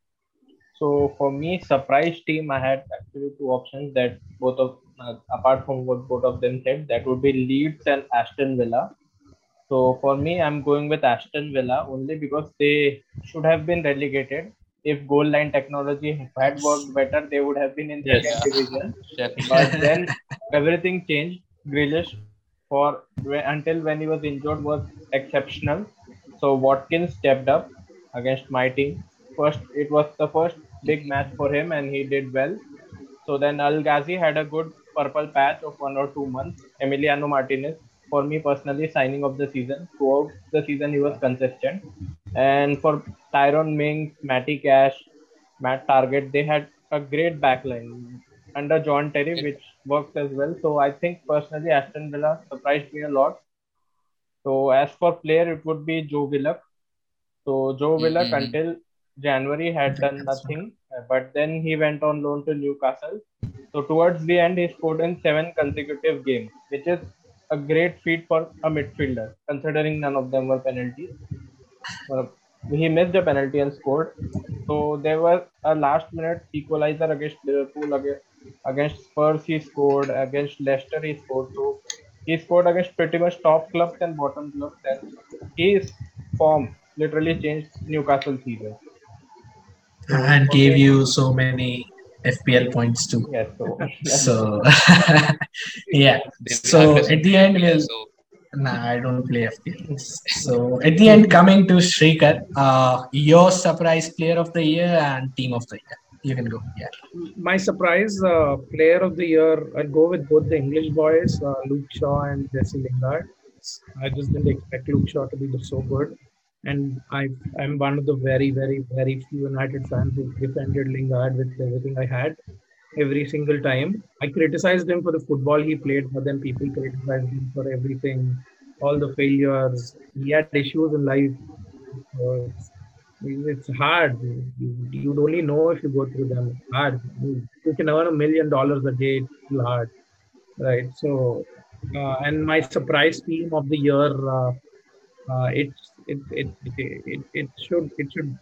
So for me, surprise team, I had actually two options that both of, uh, apart from what both of them said, that would be Leeds and Aston Villa. So for me, I'm going with Aston Villa only because they should have been relegated. If goal line technology had worked better, they would have been in Yes. second division. Definitely. But then everything changed. Grealish, for until when he was injured, was exceptional. So Watkins stepped up against my team. First, it was the first big match for him, and he did well. So then Al Ghazi had a good purple patch of one or two months. Emiliano Martinez, for me personally, signing of the season. Throughout the season, he was consistent. And for Tyrone Mings, Matty Cash, Matt Target, they had a great backline under John Terry, which works as well. So I think personally, Aston Villa surprised me a lot. So as for player, it would be Joe Willock. So Joe Willock Mm-hmm. until January had done nothing, uh, but then he went on loan to Newcastle. So towards the end, he scored in seven consecutive games, which is a great feat for a midfielder, considering none of them were penalties. Uh, he missed a penalty and scored. So there was a last minute equalizer against Liverpool, against, against Spurs he scored, against Leicester he scored. So he scored against pretty much top clubs and bottom clubs, and his form literally changed Newcastle season. So And for gave me, you so many F P L points too. yes. So So yeah. They So aggressive at the end, player, we'll. so Nah, I don't play F P L. So at the end, coming to Shrikar, uh, your surprise player of the year and team of the year. You can go. Yeah. My surprise uh, player of the year, I'll go with both the English boys, uh, Luke Shaw and Jesse Lingard. I just didn't expect Luke Shaw to be so good. And I, I'm one of the very, very, very few United fans who defended Lingard with everything I had every single time. I criticized him for the football he played, but then people criticized him for everything, all the failures. He had issues in life. So it's, it's hard. You, you'd only know if you go through them. It's hard. You, you can earn a million dollars a day. It's still hard, right? So, uh, and my surprise team of the year, uh, uh, it's it it, it it it should it should.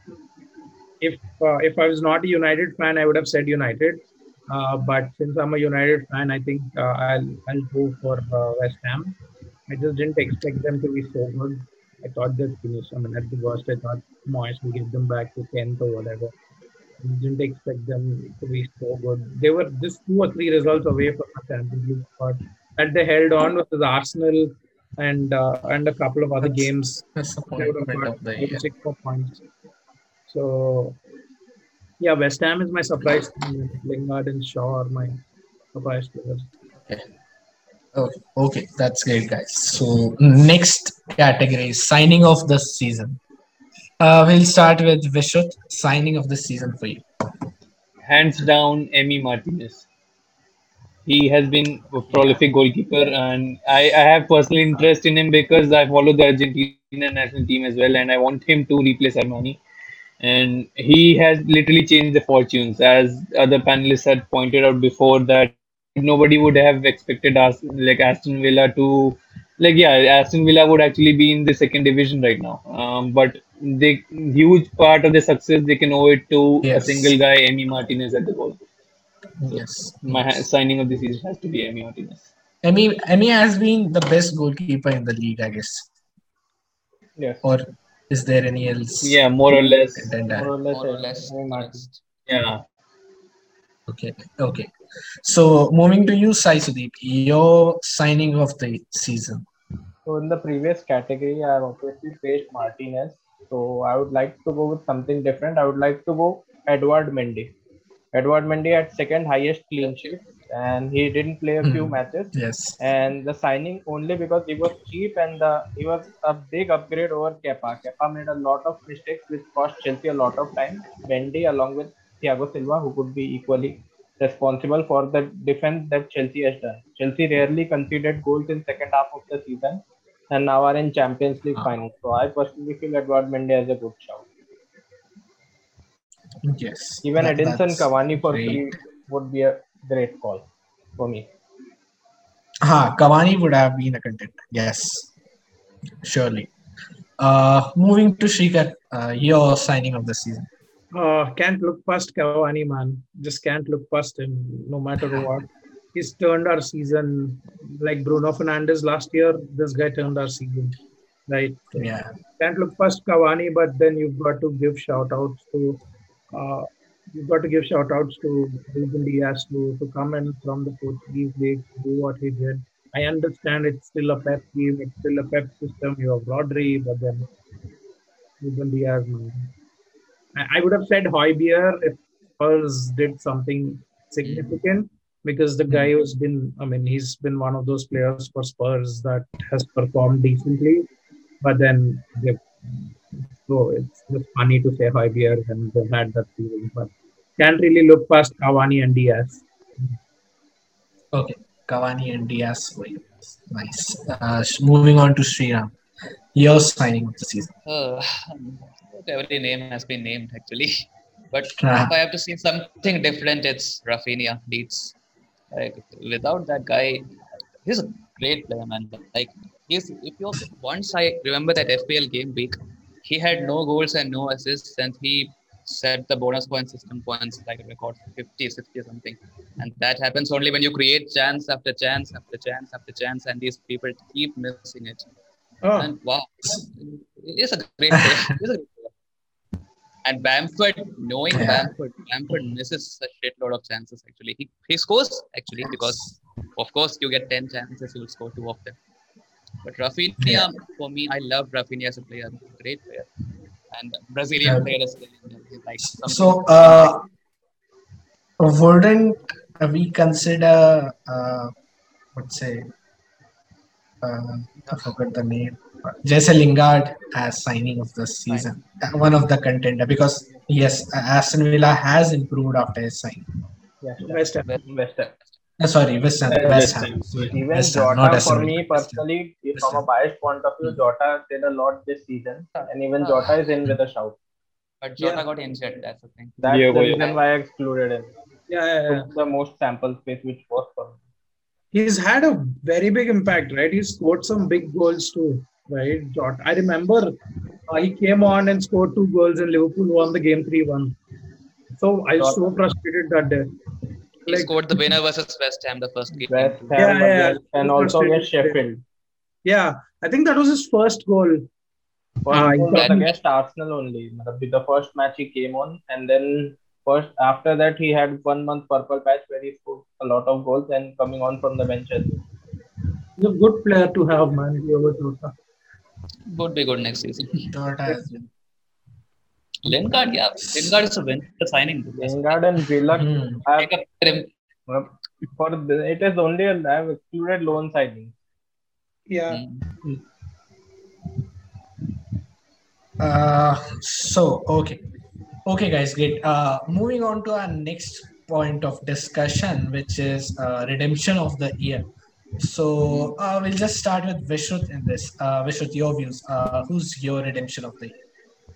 If uh, if I was not a United fan, I would have said United. Uh, but since I'm a United fan, I think uh, I'll I'll go for uh, West Ham. I just didn't expect them to be so good. I thought they'd finish. I mean, at the worst, I thought Moyes will get them back to tenth or whatever. I didn't expect them to be so good. They were just two or three results away from the Champions League spot. And they held on with the Arsenal and uh, and a couple of other That's games. They would have disappointment got of the five, year. six more points. So yeah, West Ham is my surprise team. Lingard and Shaw are my surprise players. Okay. Okay. Okay. That's great, guys. So next category is signing of the season. Uh, we'll start with Vishut. Signing of the season for you. Hands down, Emi Martinez. He has been a prolific goalkeeper, and I, I have personal interest in him because I follow the Argentina national team as well, and I want him to replace Armani. And he has literally changed the fortunes, as other panelists had pointed out before that nobody would have expected us like Aston Villa to like yeah Aston Villa would actually be in the second division right now. Um, but the huge part of the success they can owe it to a Yes. single guy, Emi Martinez at the goal. So Yes. my ha- Yes. signing of the season has to be Emi Martinez. Emi, Emi has been the best goalkeeper in the league, I guess. yes, Or is there any else Yeah, more or less. contender? more or less. more or uh, less Emi Martinez. honest. Yeah. Okay. Okay. So moving to you, Sai Sudeep, your signing of the season. So in the previous category, I have obviously faced Martinez. So I would like to go with something different. I would like to go Edward Mendy. Edward Mendy had second highest clean sheets, and he didn't play a few Hmm. matches. Yes. And the signing only because he was cheap and the, he was a big upgrade over Kepa. Kepa made a lot of mistakes which cost Chelsea a lot of time. Mendy along with Thiago Silva, who could be equally responsible for the defense that Chelsea has done. Chelsea rarely conceded goals in second half of the season and now are in Champions League Ah, finals. So I personally feel Edward Mendy has a good shout. yes, Even that, Edinson that's Cavani for great. free would be a great call for me. Ha, Cavani would have been a contender. Yes, surely. Uh, moving to Shrikar, uh, your signing of the season. Uh, can't look past Cavani, man. Just can't look past him, no matter what. He's turned our season like Bruno Fernandes last year. This guy turned our season, right? Yeah, Can't look past Cavani, but then you've got to give shout outs to uh, you've got to give shout outs to Ruben Diaz to, to come in from the Portuguese league to do what he did. I understand it's still a Pep team, it's still a Pep system. You have Rodri, but then Ruben Diaz, man. I, I would have said Hoybier if Spurs did something significant because the guy who's been, I mean, he's been one of those players for Spurs that has performed decently, but then they so it's just funny to say Hoybier and they've had that feeling, but can't really look past Cavani and Diaz. okay. Cavani and Diaz. Wait, nice. Uh, sh- moving on to Sriram, your signing of the season. Uh, every name has been named actually, but Ah, if I have to see something different, it's Rafinha Leeds. Like without that guy, he's a great player, man. Like he's if you once I remember that F P L game week, he had no goals and no assists, and he set the bonus point system points like a record fifty, sixty or something. And that happens only when you create chance after chance after chance after chance, and these people keep missing it. Oh, And wow, he's a great player. He's a great player. And Bamford, knowing yeah. Bamford, Bamford misses a shitload of chances actually. He, he scores actually because, of course, you get ten chances, you'll score two of them. But Rafinha, Yeah. for me, I love Rafinha as a player, great player. And Brazilian Uh, player as well. Like something, so, uh, wouldn't we consider, uh, let's say, uh, I forgot the name, Jesse Lingard as signing of the season, uh, one of the contender because yes, uh, Aston Villa has improved after his signing. Yes, West Ham. West, West Ham. Uh, sorry, West Ham, Uh, West West Ham, Ham. sorry, Even West Ham, not Jota, Aston for Villa. me West Ham. personally, if West from a Ham. biased point of view, Hmm. Jota did a lot this season, and even Ah, Jota is in with a shout. but Jota Yeah, got injured. That's the thing. That's Yeah, the yeah. reason why I excluded him. yeah, yeah, yeah. Took the most sample space, which was for me. He's had a very big impact, right? He scored some big goals too, right? Jot. I remember uh, he came on and scored two goals and Liverpool won the game three one. So I was so Jota, frustrated that day. He Like, scored the winner versus West Ham, the first game. West yeah, Ham yeah, yeah. against, and So also against frustrated. Sheffield. Yeah, I think that was his first goal. First Uh, he goal got was That against Arsenal only. Matlab, the first match he came on, and then first after that he had one month purple patch where he scored a lot of goals and coming on from the bench as well. he's a good player to have, man. Diogo Jota. Would be good next season. Jota has been. Lingard, yeah, Lingard is a winter signing. That's the thing. Lingard and Willock Hmm. have Take up him. uh, for the, it is only a, I have excluded loan signing. Yeah. Mm. Uh, so okay, okay, guys, great. Uh, moving on to our next point of discussion, which is uh, redemption of the year. So uh, we'll just start with Vishrut in this. Uh, Vishrut, your views. Uh, who's your redemption of the year?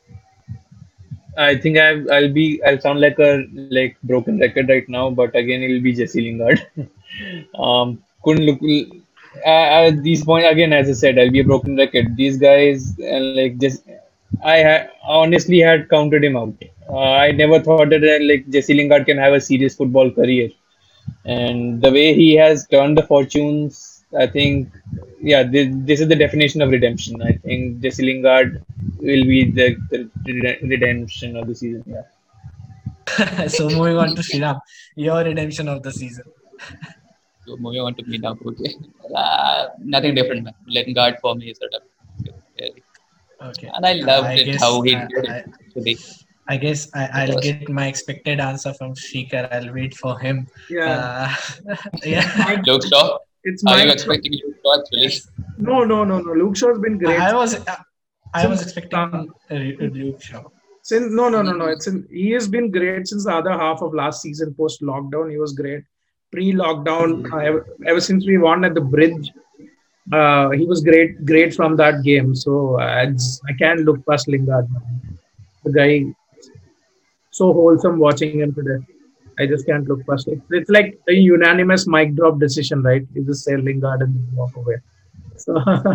I think I've, I'll be I'll sound like a like broken record right now, but again it'll be Jesse Lingard. um, couldn't look uh, at this point again. As I said, I'll be a broken record. These guys uh, like just I ha- honestly had counted him out. Uh, I never thought that uh, like Jesse Lingard can have a serious football career, and the way he has turned the fortunes, I think, yeah, this, this is the definition of redemption. I think Jesse Lingard will be the, the rede- redemption of the season. Yeah. So moving on to Sriram, your redemption of the season. So moving on to me now. Okay. Uh, nothing different, man. Lingard for me is a redemption. Really. Okay, And I uh, loved I it guess how he I, did it I, today. I guess I, I'll Because get my expected answer from Shrikar. I'll wait for him. Yeah. Uh, yeah. Luke Shaw, It's are my you expecting Luke Shaw actually? Yes. no, no, no, no. Luke Shaw's been great. I was uh, I was Since expecting uh, uh, Luke Shaw. Since no, no, no, no. He, It's in, he has been great since the other half of last season. Post lockdown, he was great. Pre lockdown, uh, ever, ever since we won at the bridge, uh, he was great, great from that game. So uh, it's, I can't look past Lingard. The guy so wholesome watching him today. I just can't look past it. It's like a unanimous mic drop decision, right? You just say Lingard and walk away. So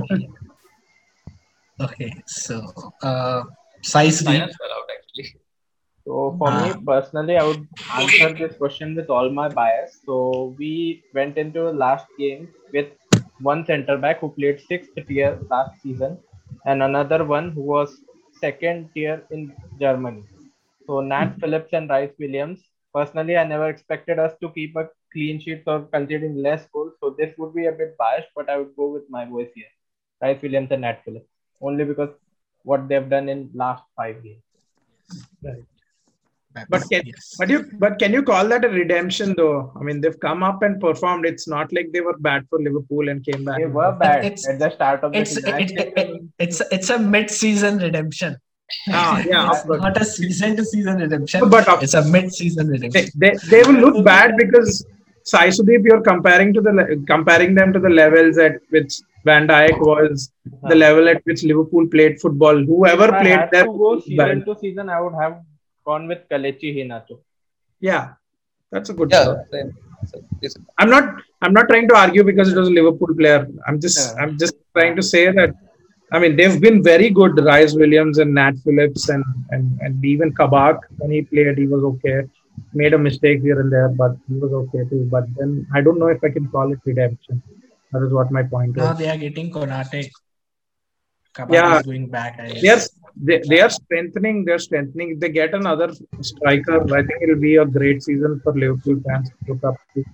Okay, so uh, size deep. Linus fell out actually. So for Ah. me personally, I would answer this question with all my bias. So we went into the last game with one centre back who played sixth tier last season, and another one who was second tier in Germany. So Nat Phillips and Rice Williams. Personally, I never expected us to keep a clean sheet or conceding less goals. So this would be a bit biased, but I would go with my boys here, Rice Williams and Nat Phillips, only because what they've done in last five games. right. That's- But can yes. but you but can you call that a redemption though? I mean, they've come up and performed. It's not like they were bad for Liverpool and came back. They were bad it's- at the start of the It's season. it, it, it, it's it's a mid-season redemption. Ah, yeah, It's of course. not a season-to-season redemption. But of- It's a mid-season they, redemption. they, they will look bad because Sai Sudeep, you're comparing to the le- comparing them to the levels at which Van Dijk was, the level at which Liverpool played football. Whoever If I played had there, to go was season bad. to season, I would have gone with Kalechi Henacho. Yeah, that's a good Yeah, shout. same. So, it's- I'm not I'm not trying to argue because it was a Liverpool player. I'm just Yeah. I'm just trying to say that I mean they've been very good. Rice Williams and Nat Phillips and and, and even Kabak when he played he was okay. Made a mistake here and there, but he was okay too. But then I don't know if I can call it redemption. That is what my point Now was. they are getting Konate. Kabak Yeah. is going back. I guess. Yes, they, they are strengthening. They're strengthening. If they get another striker, I think it'll be a great season for Liverpool fans to look up to.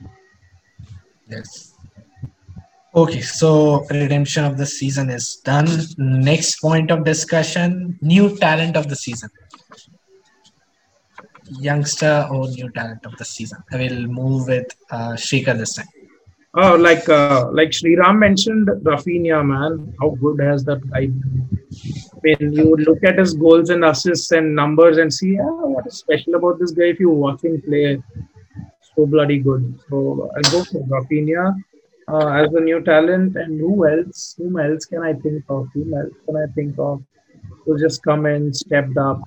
Yes. Okay, so redemption of the season is done. Next point of discussion: new talent of the season. Youngster or new talent of the season. I will move with uh, Shrikar this time. Oh, like uh, like Sriram mentioned, Rafinha, man, how good has that guy been? When you look at his goals and assists and numbers and see ah, what is special about this guy, if you watch him play, so bloody good. So I'll go for Rafinha uh, as a new talent. And who else? Whom else can I think of? Whom else can I think of? Who just come and stepped up?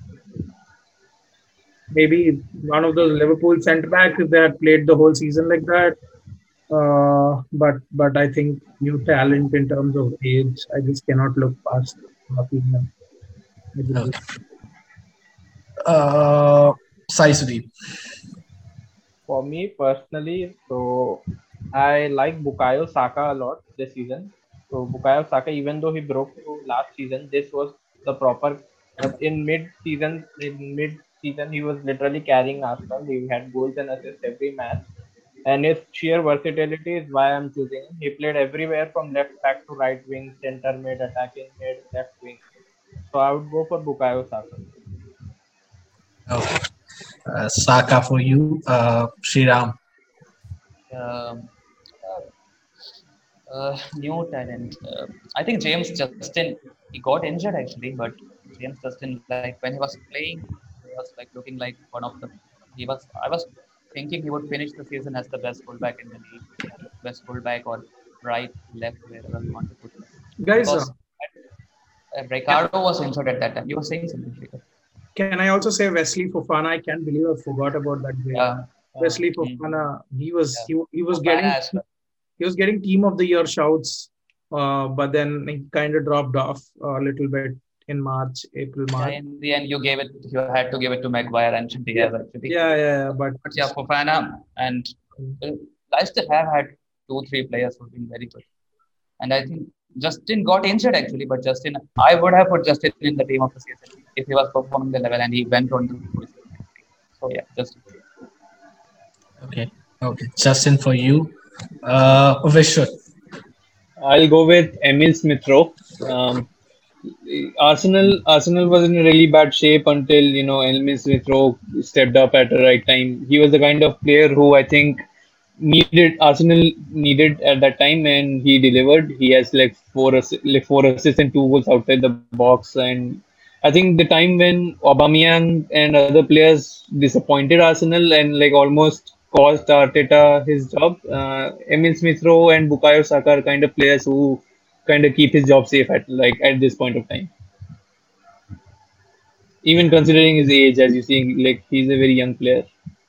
Maybe one of those Liverpool centre backs if they had played the whole season like that. Uh, but but I think new talent in terms of age, I just cannot look past Rafinha. Okay. Uh, Sai Sudeep. For me personally, so I like Bukayo Saka a lot this season. So Bukayo Saka, even though he broke through last season, this was the proper. But in mid-season, in mid-season, he was literally carrying Arsenal. He had goals and assists every match, and his sheer versatility is why I'm choosing him. He played everywhere from left back to right wing, center mid, attacking mid, left wing. So I would go for Bukayo Saka. Okay. Uh, Saka for you. Uh, Sriram. um, uh, uh, new talent. Uh, I think James Justin. He got injured actually, but James Justin, like when he was playing, he was like looking like one of the. He was. I was thinking he would finish the season as the best fullback in the league, best fullback or right, left, wherever you want to put him. Guys, uh, Because uh, Ricardo was injured at that time. You were saying something, Shrikar. can I also say Wesley Fofana? I can't believe I forgot about that guy. Yeah. Wesley mm. Fofana, he was Yeah. he, he was Fofana getting as well. he was getting team of the year shouts, uh, but then he kind of dropped off a little bit in March, April, Yeah, March. in the end, you gave it. You had to give it to Maguire and Diaz actually. Yeah, yeah, yeah, but But yeah, Fofana and uh, Leicester have had two, three players who've been very good. And I think Justin got injured actually, but Justin, I would have put Justin in the team of the season if he was performing the level and he went on to. So yeah, Justin. Okay. Okay. Justin for you. Uh, Vishwa. I'll go with Emil Smith Rowe. Um, Arsenal Arsenal was in a really bad shape until you know Emil Smith Rowe stepped up at the right time. He was the kind of player who I think needed Arsenal needed at that time, and he delivered. He has like four assi- like four assists and two goals outside the box, and I think the time when Aubameyang and other players disappointed Arsenal and like almost cost Arteta his job, uh, Emil Smith Rowe and Bukayo Saka are kind of players who kind of keep his job safe at like at this point of time. Even considering his age, as you see, like he's a very young player.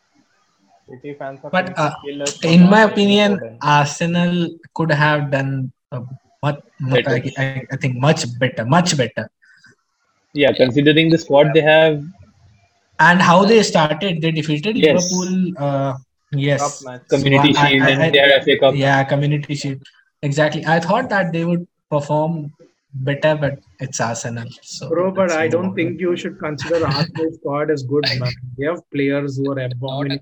City fans are But going uh, to kill us for in not my taking opinion, Foden. Arsenal could have done uh, much, Better. I, I, I think much better, much better. Yeah, considering the squad they have, And how they started, they defeated Yes. Liverpool. Uh, yes, Cup match. So Community I- Shield I- and I- they had F A Cup. yeah, Community Shield. Exactly. I thought that they would perform better, but it's Arsenal. So Bro, but let's I move don't on. think you should consider Arsenal squad as good, man. They have players who are abominable.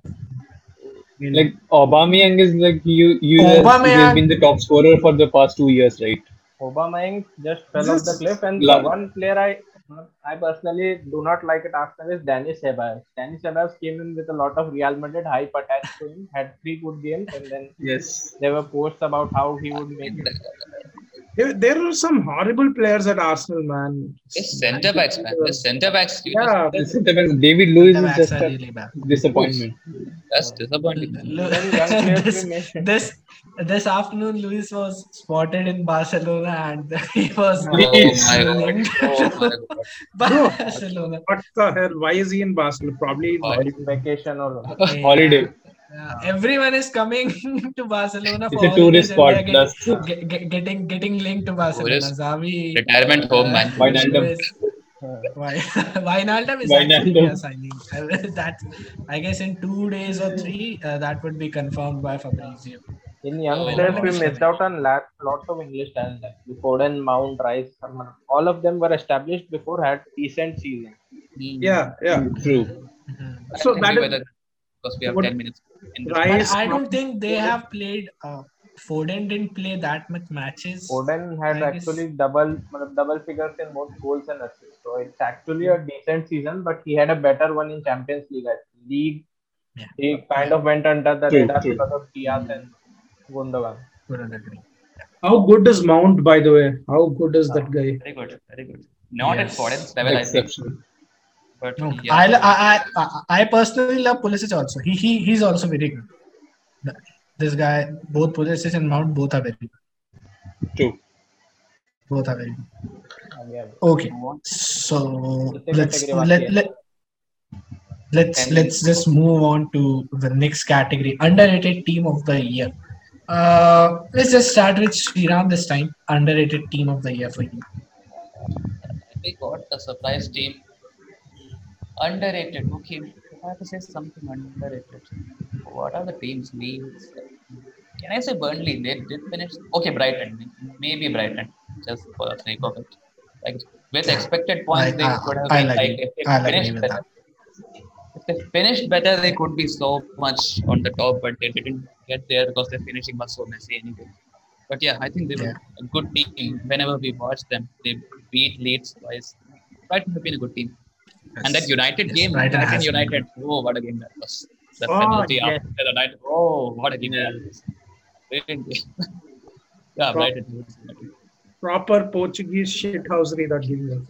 I mean, Like Aubameyang is like you you has, he has Aubameyang- been the top scorer for the past two years, right? Aubameyang just fell This off the is- cliff, and La- the one player I I personally do not like at Arsenal is Dani Ceballos. Dani Ceballos came in with a lot of Real Madrid hype attached to him, had three good games, and then Yes. there were posts about how he would make it. there, there are some horrible players at Arsenal, man. It's centre backs, man. The centre backs, you Yeah, The centre back, David Lewis The is backs just are a really bad. disappointment. just, that's disappointing. Lu- Very young players this, we mentioned. this this afternoon, Luis was spotted in Barcelona, and he was Oh my god. linked Oh my to god. Barcelona. what the hell? Why is he in Barcelona? Probably Why? Vacation or Yeah. Holiday. Yeah, everyone is coming to Barcelona It's for a tourist holidays and spot. they're get- That's get- get- getting getting linked to Barcelona. Tourist Xavi, Retirement home, man. Wijnaldum. Luis, Wi- Wijnaldum is Wijnaldum. actually a signing. That I guess in two days or three, uh, that would be confirmed by Fabrizio. in young Oh, players, we nice. missed out on lot, lots of English talent. Like Foden, Mount, Rice, Salman. All of them were established before, had decent season. Hmm. yeah, yeah. True. Mhm. I So think that we is better, because we have what- ten minutes. In this But Rice, I don't think they have played. Uh, Foden didn't play that much matches. Foden had I guess- actually double double figures in both goals and assists. So it's actually a decent season, but he had a better one in Champions League. I think. League, Yeah. he kind of went under the True, radar true. because of Diaz and Gundogan. Couldn't agree. how good is Mount, by the way? How good is that guy? Very good, very good. Not at Yes. Foden's level, I think. Exceptional. But No, yeah. I, I, I, I- I personally love Pulisic also. He, he he's also very good. This guy, both Pulisic and Mount, both are very good. True. Both are very good. And yeah, Okay, so Same let's category let, बाकी है. let let's And- let's just move on to the next category, underrated team of the year. Uh, let's just start with Sriram this time. Underrated team of the year for you. We got a surprise team. Underrated. Okay, if I have to say something underrated, what are the teams we? Can I say Burnley? They did finish. Okay, Brighton. Maybe Brighton, just for the sake of it. Like with expected points, I- they I- could have I'll been like agree. if they I'll agree finished with better. If they finished better, they could be so much on the top, but they didn't get there because their finishing was so messy anyway. But yeah, I think they were Yeah. a good team. Whenever we watched them, they beat Leeds twice. Brighton have been a good team. And that United Yes, game, Brighton United, has been United, oh, what a game that was. The Oh, penalty yes. after the night, oh, what a game that was. Brilliant game. yeah, Pro- Brighton. Proper Portuguese shithousery that game was.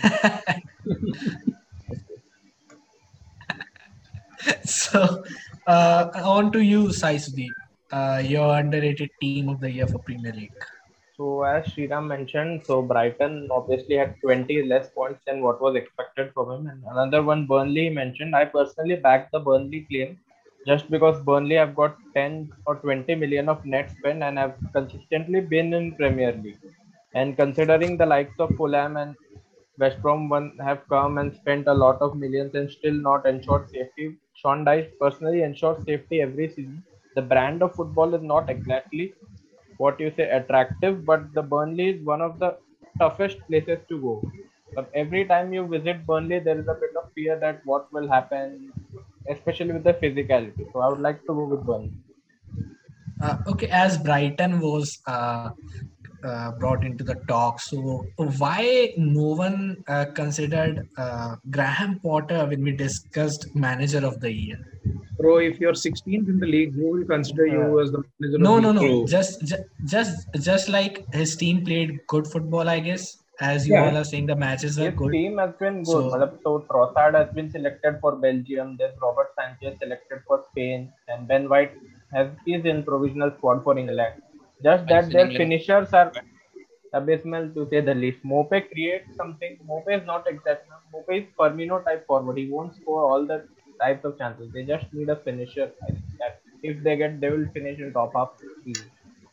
So, uh, on to you, Saisudeep. Uh, your underrated team of the year for Premier League. So as Sriram mentioned, so Brighton obviously had twenty less points than what was expected from him. And another one Burnley mentioned. I personally backed the Burnley claim just because Burnley have got ten or twenty million of net spend and have consistently been in Premier League. And considering the likes of Fulham and West Brom one have come and spent a lot of millions and still not ensured safety, Sean Dyche personally ensures safety every season. The brand of football is not exactly what you say attractive, but the Burnley is one of the toughest places to go. But every time you visit Burnley, there is a bit of fear that what will happen, especially with the physicality. So I would like to go with Burnley. Uh, okay, as Brighton was uh, uh, brought into the talk, so why no one uh, considered uh, Graham Potter when we discussed manager of the year? Bro, if you're sixteenth in the league, who will consider you as the manager No, of no, the no. True. Just, ju- just, just like his team played good football, I guess. as you Yeah. all are saying, the matches were His good. team has been good. So Matlab, so Trossard has been selected for Belgium. There's Robert Sanchez selected for Spain, and Ben White has is in provisional squad for England. Just White that in their England. finishers are abysmal to say the least. Mope creates something. Mope is not exceptional. Mope is Firmino type forward. He won't score all the types of chances. They just need a finisher. I think that if they get, they will finish in top half easy.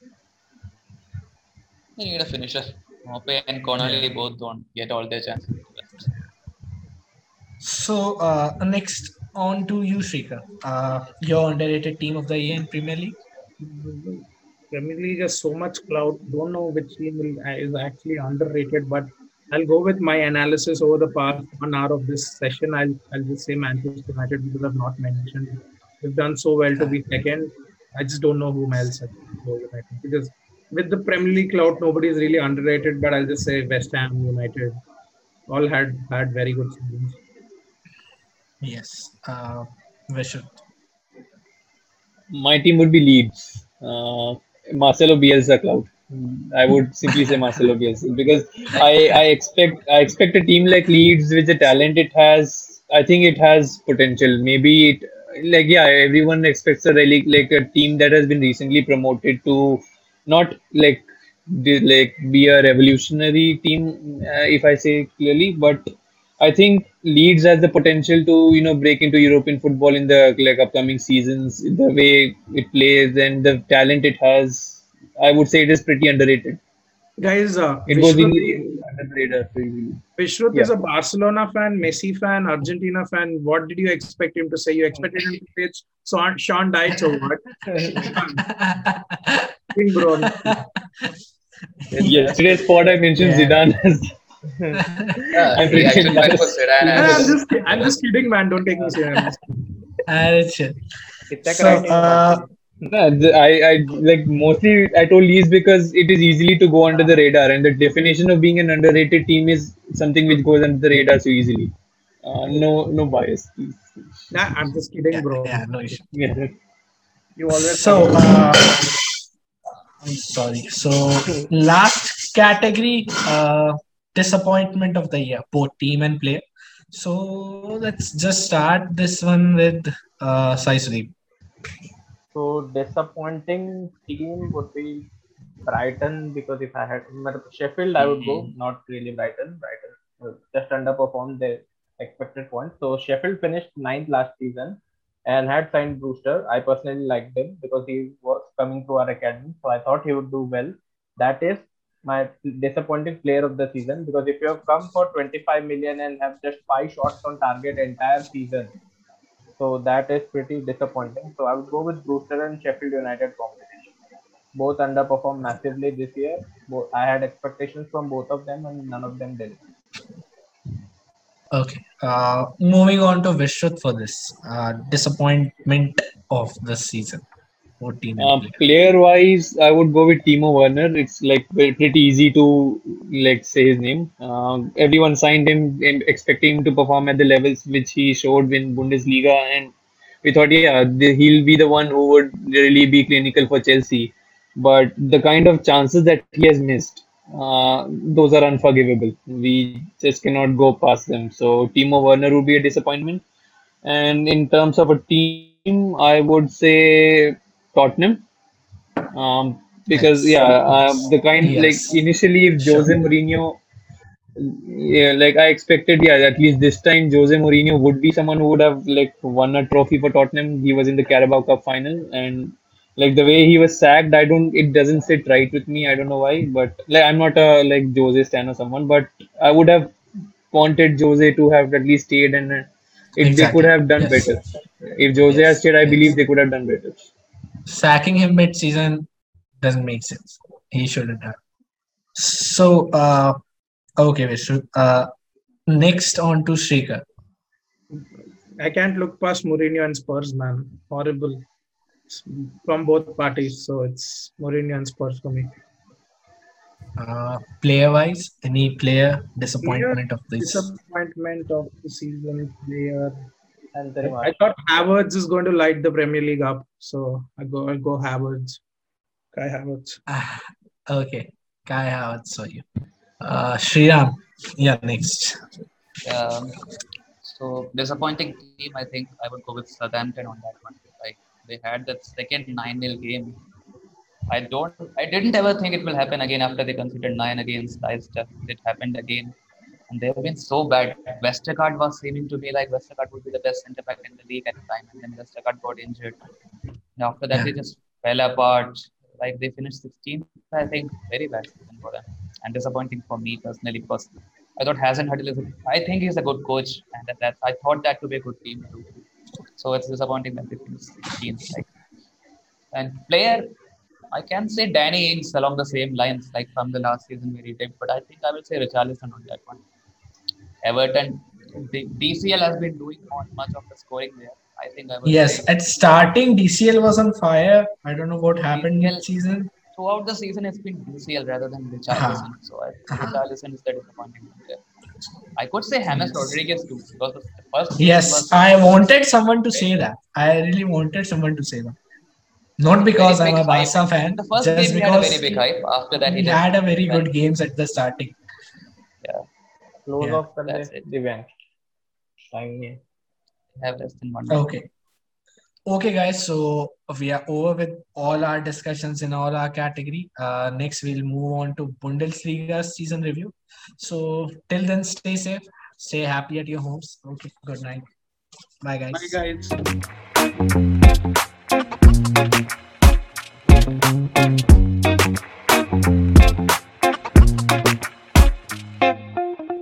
They need a finisher. Mope and Connolly both don't get all their chances. so uh, next on to you, Shrikar. Uh, your underrated team of the year in Premier League. Premier League has so much clout. Don't know which team will, is actually underrated, but I'll go with my analysis over the past one hour of this session. I'll I'll just say Manchester United because I've not mentioned. They've done so well to be second. I just don't know whom else I can go with. I think because with the Premier League clout, nobody is really underrated. But I'll just say West Ham United all had had very good seasons. Yes. Uh, Vishal. My team would be Leeds. Uh, Marcelo Bielsa cloud. I would simply say Marcelo Bielsa because I, I expect I expect a team like Leeds with the talent it has. I think it has potential. Maybe it like yeah, everyone expects a really like a team that has been recently promoted to not like the, like be a revolutionary team uh, if I say clearly, but I think Leeds has the potential to you know break into European football in the like upcoming seasons. The way it plays and the talent it has, I would say it is pretty underrated. Guys, uh, It goes Vishnu, in under the radar pretty easily. Vishruth Yeah. is a Barcelona fan, Messi fan, Argentina fan. What did you expect him to say? You expected him to say Sean, Sean Dyche or what? Think, bro. Yesterday's pod I mentioned Yeah. Zidane as Yeah, I'm he pretty actually went for embarrassed. Zidane I'm as just, I'm just kidding, man. Don't take me serious. Uh, chill. It's So, uh, No, the- I, I like mostly I told Leeds because it is easily to go under the radar, and the definition of being an underrated team is something which goes under the radar so easily. Uh, no, no bias, please. Nah, I'm just kidding, yeah, bro. yeah, no issue. Yeah. You always So, uh, I'm sorry. So, last category, uh, disappointment of the year, both team and player. So, let's just start this one with uh, Sai Sudeep. So disappointing team would be Brighton because if I had Sheffield, I would go. Not really Brighton. Brighton uh, just underperformed their expected points. So Sheffield finished ninth last season and had signed Brewster. I personally liked him because he was coming to our academy, so I thought he would do well. That is my disappointing player of the season because if you have come for twenty-five million and have just five shots on target entire season, so that is pretty disappointing. So I would go with Brewster and Sheffield United combination. Both underperformed massively this year. Both, I had expectations from both of them, and none of them did. Okay. Uh, moving on to Vishruth for this uh, disappointment of the season. What team and Uh, player? player wise, I would go with Timo Werner. It's like ve- pretty easy to like say his name. Um, everyone signed him and expecting him to perform at the levels which he showed in Bundesliga, and we thought, yeah, the, he'll be the one who would really be clinical for Chelsea. But the kind of chances that he has missed, uh, those are unforgivable. We just cannot go past them. So Timo Werner would be a disappointment. And in terms of a team, I would say Tottenham. Um, because Yes. yeah, uh, the kind like Yes. initially if Sure. Jose Mourinho, yeah, like I expected, yeah, at least this time Jose Mourinho would be someone who would have like won a trophy for Tottenham. He was in the Carabao Cup final, and like the way he was sacked, I don't, it doesn't sit right with me. I don't know why, but like I'm not a like Jose stan or someone, but I would have wanted Jose to have at least stayed, and uh, it they could Exactly. have done Yes. better. If Jose has Yes. stayed, I believe Yes. they could have done better. Sacking him mid-season doesn't make sense. He shouldn't have. So, uh, okay, Vishruth. Uh, next on to Shrikar. I can't look past Mourinho and Spurs, man. Horrible. It's from both parties. So it's Mourinho and Spurs for me. Uh, player-wise, any player Player disappointment of this? disappointment of the season player. Anthony I Martial. thought Havertz is going to light the Premier League up. So I go I'll go Havertz. Kai Havertz. Ah, okay, Kai Havertz for you. Uh, Shriram, yeah, next. Um, so disappointing team. I think I would go with Southampton on that one. Like they had that second nine nil game. I don't. I didn't ever think it will happen again after they conceded nine against Leicester. It happened again, and they've been so bad. Westergaard was seeming to be like Westergaard would be the best centre back in the league at the time, and then Westergaard got injured. And after that, Yeah. they just fell apart. Like they finished sixteenth, I think. Very bad season for them, and disappointing for me personally because I thought Hasenhüttl is. A, I think he's a good coach, and that, that I thought that to be a good team too. So it's disappointing that they finished sixteenth. Like and player, I can say Danny Ings along the same lines, like from the last season where he did, but I think I will say Richarlison on that one. Everton, the D C L has been doing not much of the scoring there. I think I will Yes, say at starting D C L was on fire. I don't know what happened D C L mid-season. throughout the season it's been D C L rather than Uh-huh. Richarlison. So I think Uh-huh. Richarlison is the disappointing one there. I could say James Rodriguez too because the first season Yes, was I wanted someone to say that. I really wanted someone to say that. Not very because big I'm a hype. Barca In fan, the first just game he had a very because big hype. After that he he just had a very went. good games at the starting. Yeah, Close Yeah. off कर दे that's it. Divyansh. Time नहीं है. Have less than one minute. Okay. Okay, guys. So we are over with all our discussions in all our category. Uh, next, we'll move on to Bundesliga season review. So till then, stay safe, stay happy at your homes. Okay. Good night. Bye, guys. Bye, guys.